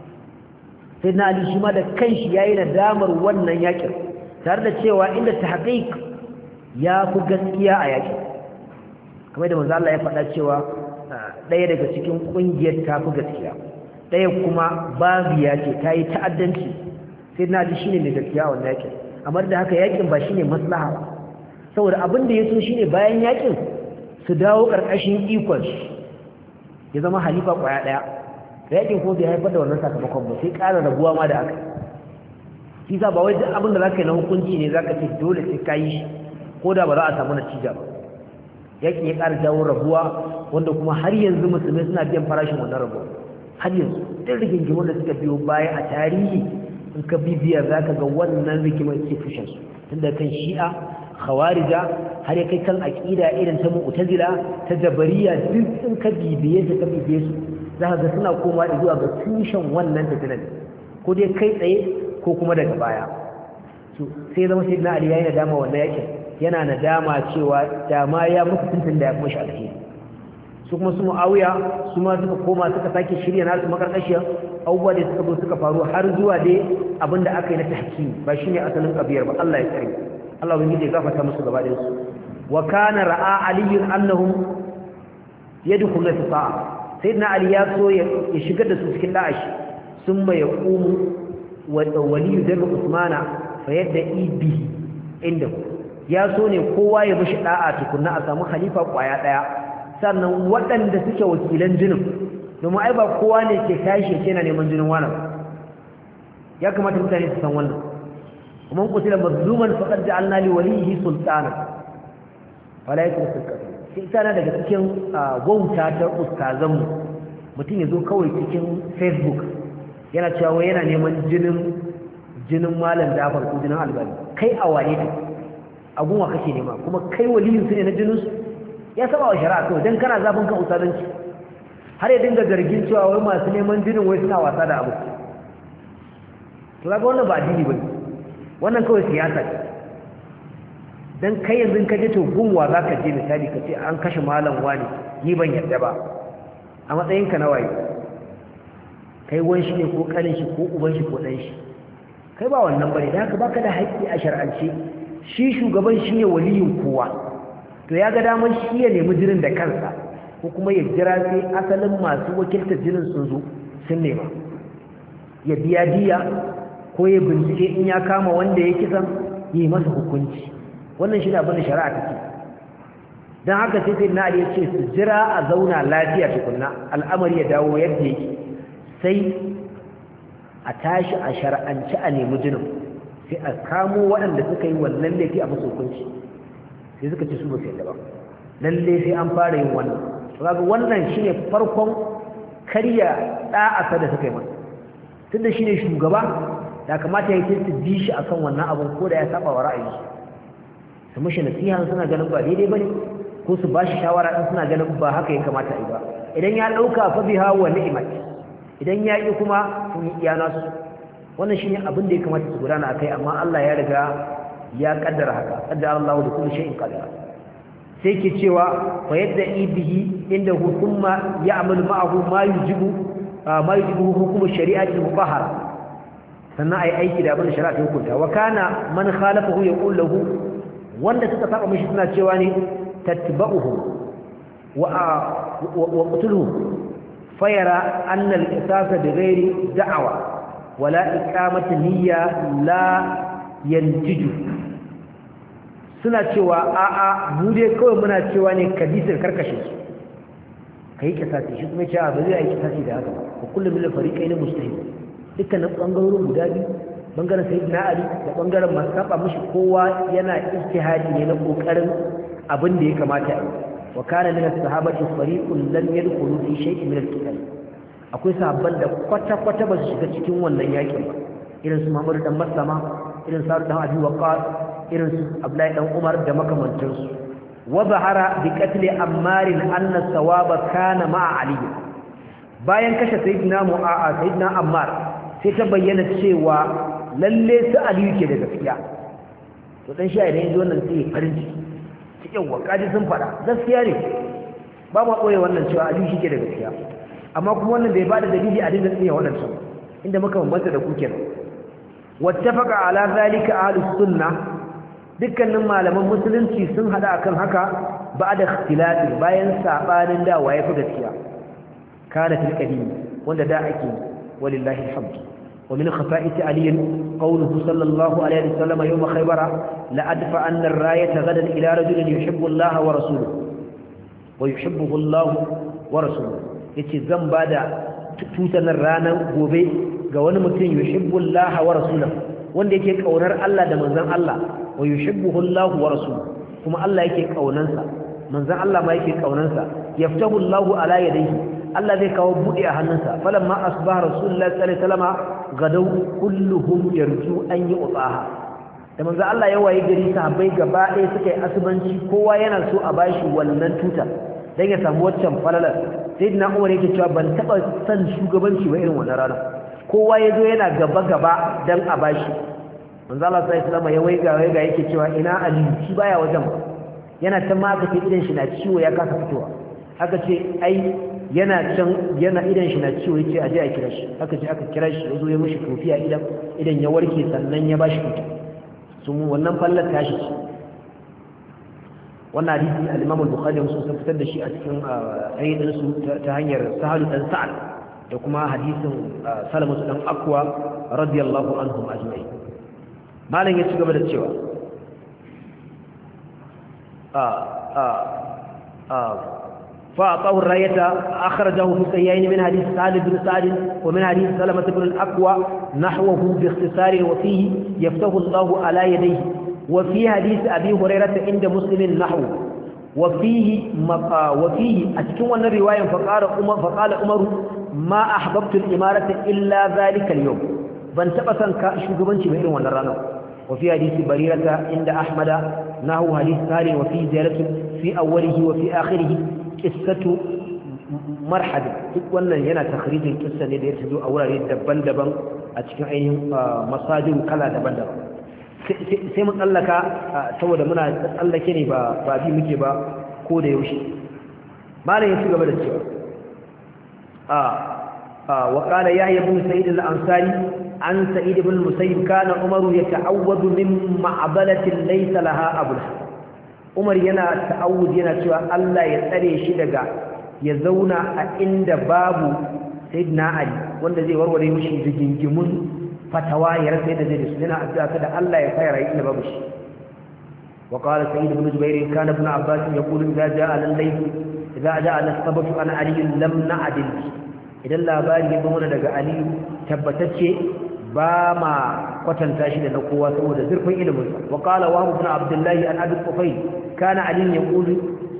S1: Sai na Ali shi ma da kanshi yayi nadamar wannan yakin, tare da cewa inda tahqiq ya fi gaskiya a yakin, kamar da manzo Allah ya faɗa cewa ɗaya daga cikin ƙungiyar ta fi gaskiya, ɗaya kuma babiya ce ta yi ta'addanci. Sai na Ali shine mai gaskiya a wannan yakin, amma da haka yakin ba shine maslaha ba, saboda abin da ya so shine bayan yakin su dawo ƙarƙashin ikon ya zama halifa ƙwaya ɗaya. Yakin ko bai haifar da wannan sakamakon ba, sai ƙara rabuwa ma da aka. Shi sa ba wai duk abin da zaka yi na hukunci ne zaka ce dole sai ka yi shi, ko da ba za a samu natija ba. Yakin ya ƙara jawo rabuwa, wanda kuma har yanzu musulmai suna biyan farashin wannan rabuwa. Har yanzu duk rigingimun da suka biyo baya a tarihi, in ka bibiya zaka ga wannan rigimar ke fushin su, tunda kan Shi'a, Khawarija, har ya kai kan aqida irin ta Mu'tazila, ta Jabariya, duk in ka bibiye su za ga suna koma zuwa ga tushen wannan fitinan, ko dai kai tsaye ko kuma daga baya. Sai zama sai na Ali yayi nadama wannan yakin, yana nadama cewa dama ya mutu tuntun da ya kuma shi alheri. Su kuma su Muawiya su ma suka koma suka sake shirya nasu makarkashiyar abubuwa da suka zo suka faru har zuwa dai abinda aka yi na tahkimi, ba shine asalin kabiyar ba. Allah ya tsare, Allah ubangiji ya gafarta musu gaba da su. Wa kana ra'a aliyun annahum yadkhuluna fi ta'a, sayyidina Ali ya so ya shigar da su cikin da'ashi. Summa yaqumu wa waliyu da Usmana fa yadda ibi, inda ya so ne kowa ya bishi da'a tukunna a samu khalifa kwaya daya sannan waɗanda suke wakilan jinin domin ai ba kowa ne ke tashi yake na neman jinin wani ya kamata mutane su san wannan kuma qutila mazluman faqad ja'alna li waliyhi sultana fala yakun sultana sai tana daga cikin wauta ta ustazanmu mutum ya zo kawai cikin Facebook yana cewa yana neman jinin malam Jafar ko jinin Albani kai a wane ne agunwa kake nema kuma kai waliyin su ne na jinin su ya saba wa shari'a kawai dan kana zafin kan ustazanci har ya dinga zargin cewa wai masu neman jinin wai suna wasa da abu to kaga wannan ba addini bane wannan kawai siyasa ce dan kai yanzu ka je to gunwa zaka je misali ka ce an kashe malam wani ni ban yarda ba a matsayinka na waye kai wan shi ne ko kanin shi ko uban shi ko dan shi kai ba wannan bane da haka baka da haƙƙi a shar'ance shi shugaban shi ne waliyin kowa to ya ga daman shi ya nemi jinin da kansa ko kuma ya jira sai asalin masu wakiltar jinin sun zo sun nema ya biya diya ko ya bincike in ya kama wanda ya kisan yi masa hukunci wannan shi ne abin da shari'a take don haka sai na Ali ya ce su jira a zauna lafiya tukunna al'amari ya dawo yadda yake sai a tashi a shar'anci a nemi jinin sai a kamo waɗanda suka yi wannan laifi a musu hukunci sai suka ce su ba su yadda ba lalle sai an fara yin wannan kaga wannan shine farkon karya da'asa da suka yi masa tunda shine shugaba da kamata ya yi su bi shi akan wannan abun ko da ya saba wa ra'ayi su mushi nasiha suna ganin ba daidai bane ko su ba shi shawara din suna ganin ba haka ya kamata a yi ba idan ya dauka fa biha wa ni'mat idan ya yi kuma sun yi iyana su wannan shine abin da ya kamata su gudana akai amma Allah ya riga ya kaddara haka qaddara Allahu da kulli shay'in qadara sai ke cewa fa yadda ibihi inda hukuma ya'malu ma'ahu ma yujibu hukum shari'ati mubahara sannan ai aiki da abin shari'a ta hukunta wa kana man khalafahu yaqul lahu wanda suka saba mishi suna cewa ne tatba'uhu wa qutluhu fayara anna al-qisas bighairi da'wa wala iqamati niyya la yantiju suna cewa a'a mu dai kawai muna cewa ne kadisar karkashe su kai kisasi shi kuma cewa ba zai yi kisasi da haka ba kullum min fariqaini mustahil dukkanin bangarorin guda biyu bangaren sayyidina Ali da bangaren masu saba mishi kowa yana ijtihadi ne na kokarin abin da ya kamata a yi wa kana min as-sahabati fariqun lam yadkhulu fi shay'in min al-qital akwai sahabban da kwata-kwata ba su shiga cikin wannan yakin ba irin su Muhammad dan Maslama irin su dan Abi Waqqas irin su Abdullahi dan Umar da makamantansu wa zahara bi qatl Ammar anna sawaba kana ma'a Ali bayan kashe sayyidina sayyidina Ammar sai ta bayyana cewa lalle su Ali yake da gaskiya to dan shi idan yaji wannan sai farin ciki cikin wakaji sun fada gaskiya ne ba ma koyi wannan cewa Ali shi ke da gaskiya amma kuma wannan bai bada dalili a dinga tsiya wannan su inda muka bambanta da ku kenan wattafaqa ala zalika ahlus sunnah dukkanin malaman musulunci sun hada akan haka ba'da ikhtilaf bayan sabanin da waye fi gaskiya kana fil qadim wanda da ake walillahi alhamd wa min khafa'ati ali qawluhu sallallahu alaihi wasallam yawm khaybara la adfa anna ar-rayata gadan ila rajulin yuhibbu Allah wa rasuluhu wa yuhibbuhu Allah wa rasuluhu yace zan bada tutanar ranar gobe ga wani mutum yuhibbu Allah wa rasuluhu wanda yake kaunar Allah da manzon Allah wa yuhibbuhu Allah wa rasuluhu kuma Allah yake kaunansa manzon Allah ma yake kaunansa yaftahu Allah ala yadayhi Allah zai kawo buɗe a hannunsa falamma asbaha rasulullahi sallallahu alaihi wasallam gadaw kulluhum yarju an yu'taha da manzo Allah ya waye gari sahabbai gaba ɗaya suka yi asubanci kowa yana so a bashi wannan tuta dan ya samu waccan falalar sayyidina Umar yake cewa ban taba san shugabanci ba irin wannan rana kowa yazo yana gaba gaba dan a bashi manzo Allah sallallahu alaihi wasallam ya waiga yake cewa ina Ali shi baya wajen yana ta maka ce idan shi na ciwo ya kasa fitowa aka ce ai yana idan shi na ciwo yace aje a kira shi aka ce aka kira shi yazo ya mishi tofiya idan ya warke sannan ya bashi fito sun wannan fallar tashi ce wannan hadisi al-Imam al-Bukhari sun fitar da shi a cikin ayyukan su ta hanyar Sahal dan Sa'ad da kuma hadisin Salamatu dan Aqwa radiyallahu anhum ajma'in malan ya ci gaba da cewa فأعطاه الراية أخرجه في الصحيحين من حديث سعد بن سعد ومن حديث سلمة بن الأكوع نحوه باختصار وفيه يفتح الله على يديه وفي حديث أبي هريرة عند مسلم نحوه وفيه أتكون الرواية فقال عمر ما أحببت الإمارة إلا ذلك اليوم فانتبسا كشغبانشي بإيرون والنرانا وفي حديث بريرة عند أحمد نحو حديث سهل وفي زيارة في أوله وفي آخره قصة مرحد wannan yana takhrijin kissa ne da ya tazo a wurare daban-daban a cikin ainihin masajin kala daban-daban sai mu tsallaka saboda muna tsallake ne ba bi muke ba ko da yaushe malam ya ci gaba da cewa wa qala yahya ibn sa'id al-ansari an sa'id ibn musayyib kana umaru yata'awwadu min ma'balati laysa laha abul umar yana ta'awud yana cewa Allah ya tsare shi daga ya zauna a inda babu sayyidina ali wanda zai warware mishi rigingimun fatawa ya rasa yadda zai dasu yana addu'a da Allah ya fara inda babu shi wa qala sayyid ibn jubair kana ibn abbas yaqulu idza jaa al-layl idza jaa al-sabatu an ali lam na'dil idan labari ya zo daga ali tabbatacce ba ma kwatanta shi da na kowa saboda zurfin ilimin sa wa qala wa ibn abdullah an abi qufayl kana ali yaqulu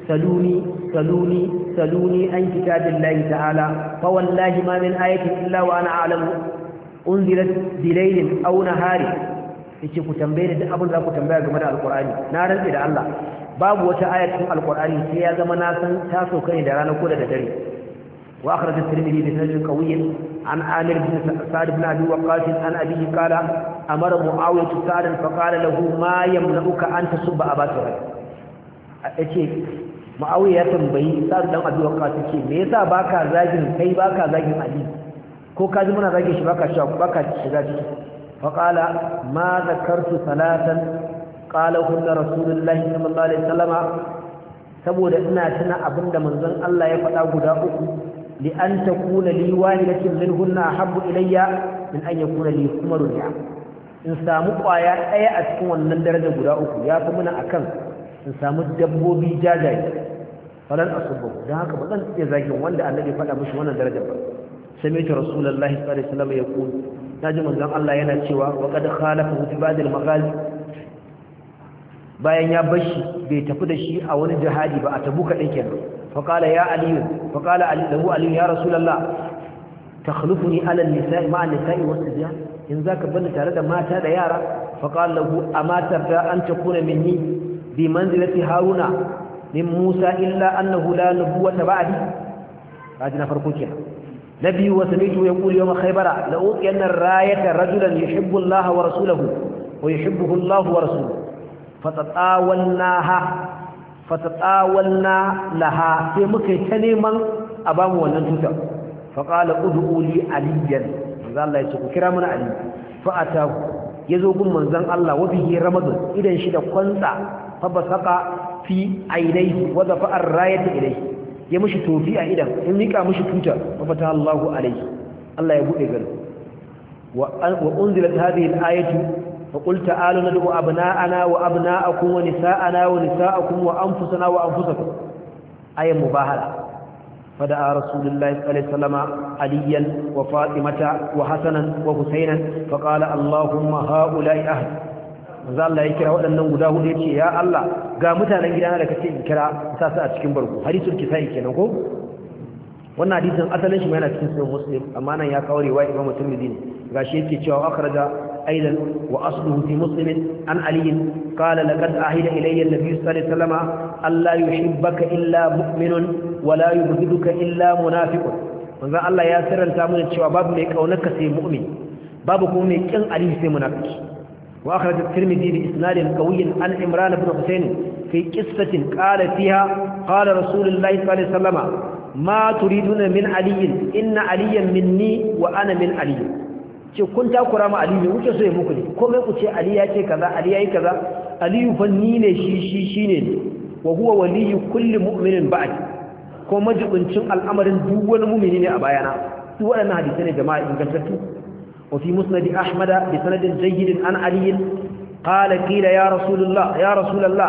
S1: saluni an kitabillahi ta'ala fa wallahi ma min ayatin illa wa ana a'lamu unzilat bilailin aw nahari yace ku tambaye da abin da ku tambaya game da alqur'ani na rantsi da Allah babu wata ayatin alqur'ani sai ya zama na san ta sauka ne da rana ko da dare wa akhraj at-tirmidhi bi sanad qawiy an amir bin sa'd ibn abi waqqas an abihi qala amara muawiyah sa'dan fa qala lahu ma yamna'uka an tasubba abaka yace muawiya ya tambayi sa'd dan abi waqqas yace me yasa baka zagin kai baka zagin ali ko kaji muna zage shi baka shiga ciki fa qala ma zakartu salatan qala hunna rasulullahi sallallahu alaihi wasallama saboda ina tuna abinda manzon Allah ya faɗa guda uku li an takuna li wahidatin minhunna habbu ilayya min an yakuna li kumarun ya in samu kwaya daya a cikin wannan daraja guda uku ya fi muna akan in samu dabbobi jajaye falan asubbu dan haka ba zan iya zagin wanda annabi faɗa mishi wannan darajar ba سمعت رسول الله صلى الله عليه وسلم يقول ناجي منزon Allah yana cewa wa qad khalafa fi ba'd al-maghazi bayan ya bashi bai tafi da shi a wani jihadi ba a tabuka din kenan fa qala ya ali fa qala ali lahu ali ya rasulullah takhlufuni ala an-nisa'i ma'a an-nisa'i was-sibyan in zaka bani tare da mata da yara fa qala lahu ama tarda an takuna minni bi manzilati haruna min musa illa annahu la nubuwata ba'di kaji na farko kenan نبي وسميته يقول يوم خيبر لأوطين الراية رجلا يحب الله ورسوله ويحبه الله ورسوله فتطاولنا لها في مكتني من أبام وننتوتا فقال ادعوا لي عليا منذ الله يسوك كرامنا علي فأتاه يزوق منذ الله وبه رمض إذا انشد قنطع فبسق في عينيه ودفع الراية إليه ya mushi tofi a idan in mika mushi tuta fata Allahu alaihi Allah ya bude gari wa unzilat hadhihi al-ayatu fa qul ta'alu nad'u abna'ana wa abna'akum wa nisa'ana wa nisa'akum wa anfusana wa anfusakum ayat mubahala fada'a rasulullahi sallallahu alaihi wasallam aliyan wa fatimata wa hasanan wa husaynan fa qala Allahumma ha'ula'i ahli manzo Allah ya kira waɗannan guda hudu yace ya Allah ga mutanen gidana da kace in kira sa su a cikin barku hadisul kisai kenan ko wannan hadisin asalin shi yana cikin sahih muslim amma nan ya kawo riwaya Imam Tirmidhi gashi yake cewa akhraja aidan wa asluhu fi muslim an ali qala laqad ahida ilayya an-nabiy sallallahu alaihi wasallam alla yuhibbaka illa mu'minun wa la yubghiduka illa munafiqun manzo Allah ya sirranta mana cewa babu mai kaunarka sai mu'min babu kuma mai kin ali sai munafiki وأخرج الترمذي بإسناد قوي عن عمران بن حسين في قصة قال فيها قال رسول الله صلى الله عليه وسلم ما تريدون من علي إن عليا مني وأنا من علي ce kun takura ma aliyu wuce so ya muku ne komai ku ce ali ya ce kaza ali yayi kaza aliyu fa ni ne shi shine wa huwa waliyyu kulli mu'minin ba'd ko majibincin al'amarin duk wani mu'mini ne a bayana duk waɗannan hadisi ne jama'a ingantattu وفي مسند أحمد بسند جيد عن علي قال قيل يا رسول الله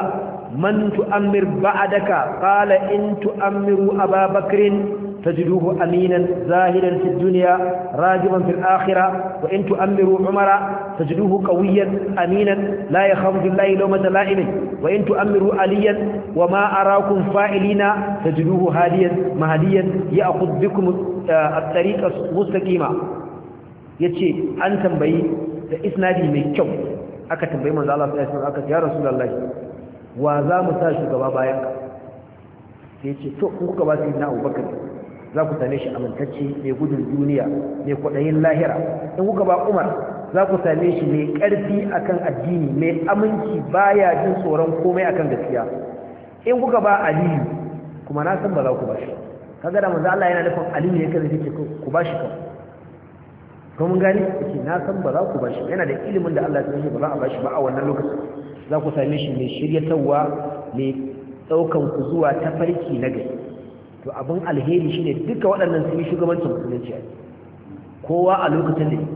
S1: man tu'ammir ba'daka qala in tu'ammiru Aba Bakrin تجدوه أمينا زاهدا في الدنيا راجبا في الآخرة وإن تؤمروا عمر تجدوه قويا أمينا لا يخاف في الله لومة لائم وإن تؤمروا عليا وما أراكم فاعلين تجدوه هاديا مهديا يأخذ بكم الطريق المستقيمة yace an tambayi da isnadi mai kyau aka tambayi manzo Allah sallallahu alaihi wasallam aka ya rasulullahi wa za mu sa shugaba bayan ka sai yace to in kuka ba sayyidina Abubakar za ku same shi amintacce mai gudun duniya mai kwaɗayin lahira in kuka ba Umar za ku same shi mai ƙarfi akan addini mai aminci baya jin tsoron komai akan gaskiya in kuka ba Aliyu kuma na san ba za ku ba shi kaga da manzo Allah yana nufin Aliyu ne kaza yake ku ba shi kawai ko mun gani yake na san ba za ku ba shi yana da ilimin da Allah ya tsare ba za a ba shi ba a wannan lokacin za ku same shi mai shiryatawa mai daukan ku zuwa tafarki na gari to abin alheri shine duka waɗannan sun yi shugabancin musulunci kowa a lokacin da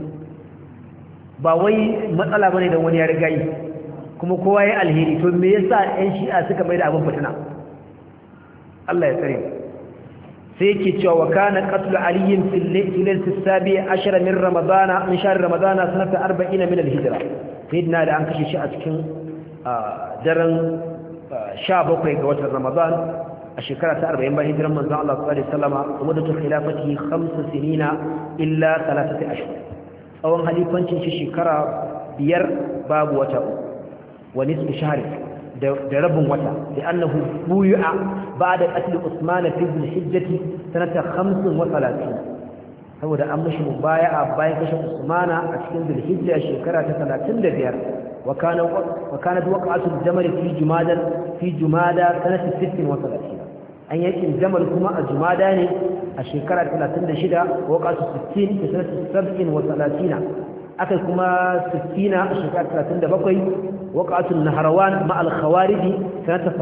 S1: ba wai matsala bane da wani ya riga yi kuma kowa ya alheri to me yasa ƴan shi'a suka mai da abin fitina Allah ya tsare sai yake cewa wa kana qatlu aliyin fil layl as-sabi' 10 min ramadana min shahr ramadana sanata 40 min al-hijra sayyidina da an kashe shi a cikin daren 17 ga watan ramadan a shekara ta 40 bayan hijiran manzon Allah sallallahu alaihi wasallama kuma da khilafati 5 sinina illa 3 ashhur tsawon halifancin shi shekara 5 babu wata wa nisfu shahri da rabin wata da annahu buyu'a ba'da qatl Usman fi al-hijjati sanata 35 saboda an mishi mubaya'a bayan kashe Usman a cikin Dhul-Hijja shekara ta 35 wa kanat waqa'atu al-jamal fi jumada sanata 36 an yakin jamal kuma a jumada ne a shekara 36 waqa'atu 60 ta sanata 37 akai kuma 60 a shekara 37 waqa'atu an-nahrawan ma al-khawarij sanata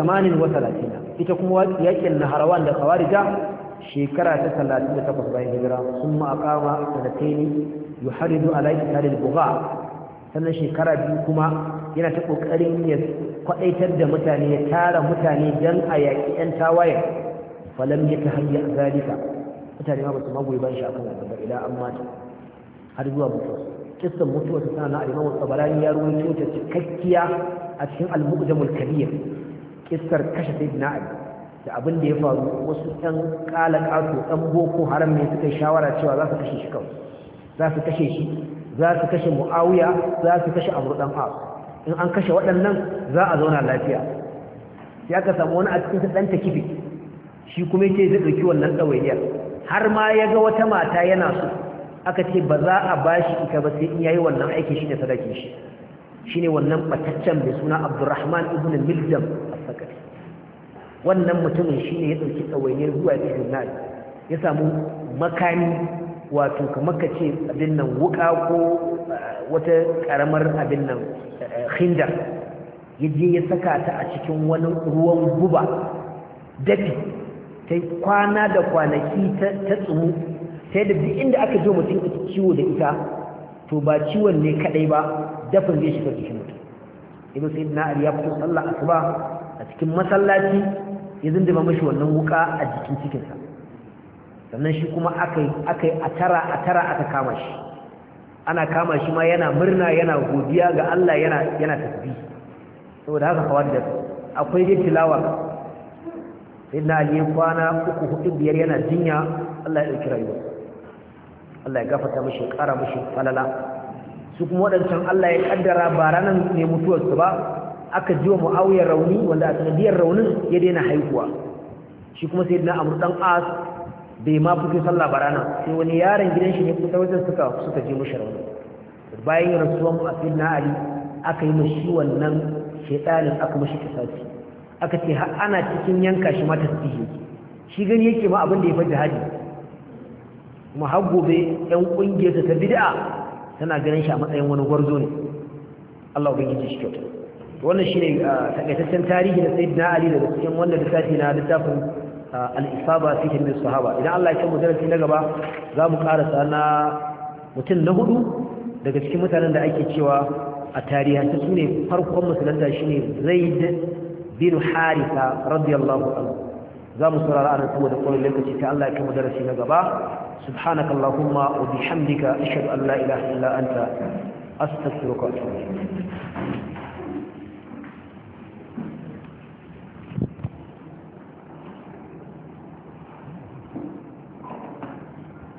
S1: 38 ita kuma yakin nahrawan da khawarija shekara ta 38 bayan hijira kuma aqama sanataini yuharidu ala qital al-bugha sannan shekara biyu kuma yana ta kokarin ya kwadaitar da mutane ya tara mutane dan a yaki yan tawaye falam yatahayya zalika mutane ma ba su magoyi ban shi akan wannan ila amma har zuwa mutuwa kissan mutuwa ta na Imam Tabarani ya ruwaito ta cikakkiya a cikin Al-Mu'jam al-Kabir kissar kashe Sayyidina Ali da abin da ya faru wasu ɗan ƙalaƙato ɗan boko haram ne suka yi shawara cewa za su kashe shi kawai za su kashe shi za su kashe Muawiya za su kashe Amr dan As in an kashe waɗannan za a zauna lafiya sai aka samu wani a cikin ɗan takifi shi kuma yake zai ɗauki wannan ɗawainiyar har ma ya ga wata mata yana so aka ce ba za a bashi ita ba sai in yayi wannan aiki shine sadakin shi shine wannan bataccen mai suna Abdurrahman ibn Miljam as-Sakati wannan mutumin shine ya dauki tsawainiyar zuwa cikin nari ya samu makani wato kamar kace abin nan wuka ko wata karamar abin nan khindar yaje ya saka ta a cikin wani ruwan guba dafi sai kwana da kwanaki ta tsumu sai da duk inda aka zo mutum ita ciwo da ita to ba ciwon ne kadai ba dafin zai shiga cikin mutum ibn sayyidina ali ya fito sallah asuba a cikin masallaci ya zindima mashi wannan wuka a jikin cikinsa sannan shi kuma akai a tara aka kama shi ana kama shi ma yana murna yana godiya ga Allah yana tasbih saboda haka kawai da akwai dai tilawa sayyidina ali ya kwana 3 4 5 yana jinya Allah ya dauki rayuwa Allah ya gafarta mishi ƙara mishi falala su kuma waɗancan Allah ya kaddara ba ranan ne mutuwarsu ba aka jiwa Muawiya rauni wanda a sanadiyar raunin ya daina haihuwa shi kuma sayyidina Amr dan As bai ma fito sallah ba ranan sai wani yaron gidan shi ne kusa wajen suka je mishi rauni bayan rasuwan sayyidina Ali aka yi mishi wannan shedanin aka mishi kisasi aka ce har ana cikin yanka shi ma tasbihi shi gani yake ma abin da ya fa jihadi kuma har gobe ƴan ƙungiyarsa ta bid'a tana ganin shi a matsayin wani gwarzo ne Allah ubangiji shi kyauta wannan shine takaitaccen tarihi na Sayyidina Ali daga cikin wannan littafi na littafin al-Isaba fi Hilmi Sahaba idan Allah ya kai mu darasi na gaba za mu karasa na mutum na 4 daga cikin mutanen da ake cewa a tarihance su ne farkon musulunta shine Zaid bin Haritha radiyallahu anhu za mu saurara anan saboda kowane lokaci sai Allah ya kai mu darasi na gaba subhanakallahumma wa bihamdika ashhadu an la ilaha illa anta astaghfiruka wa atubu ilayk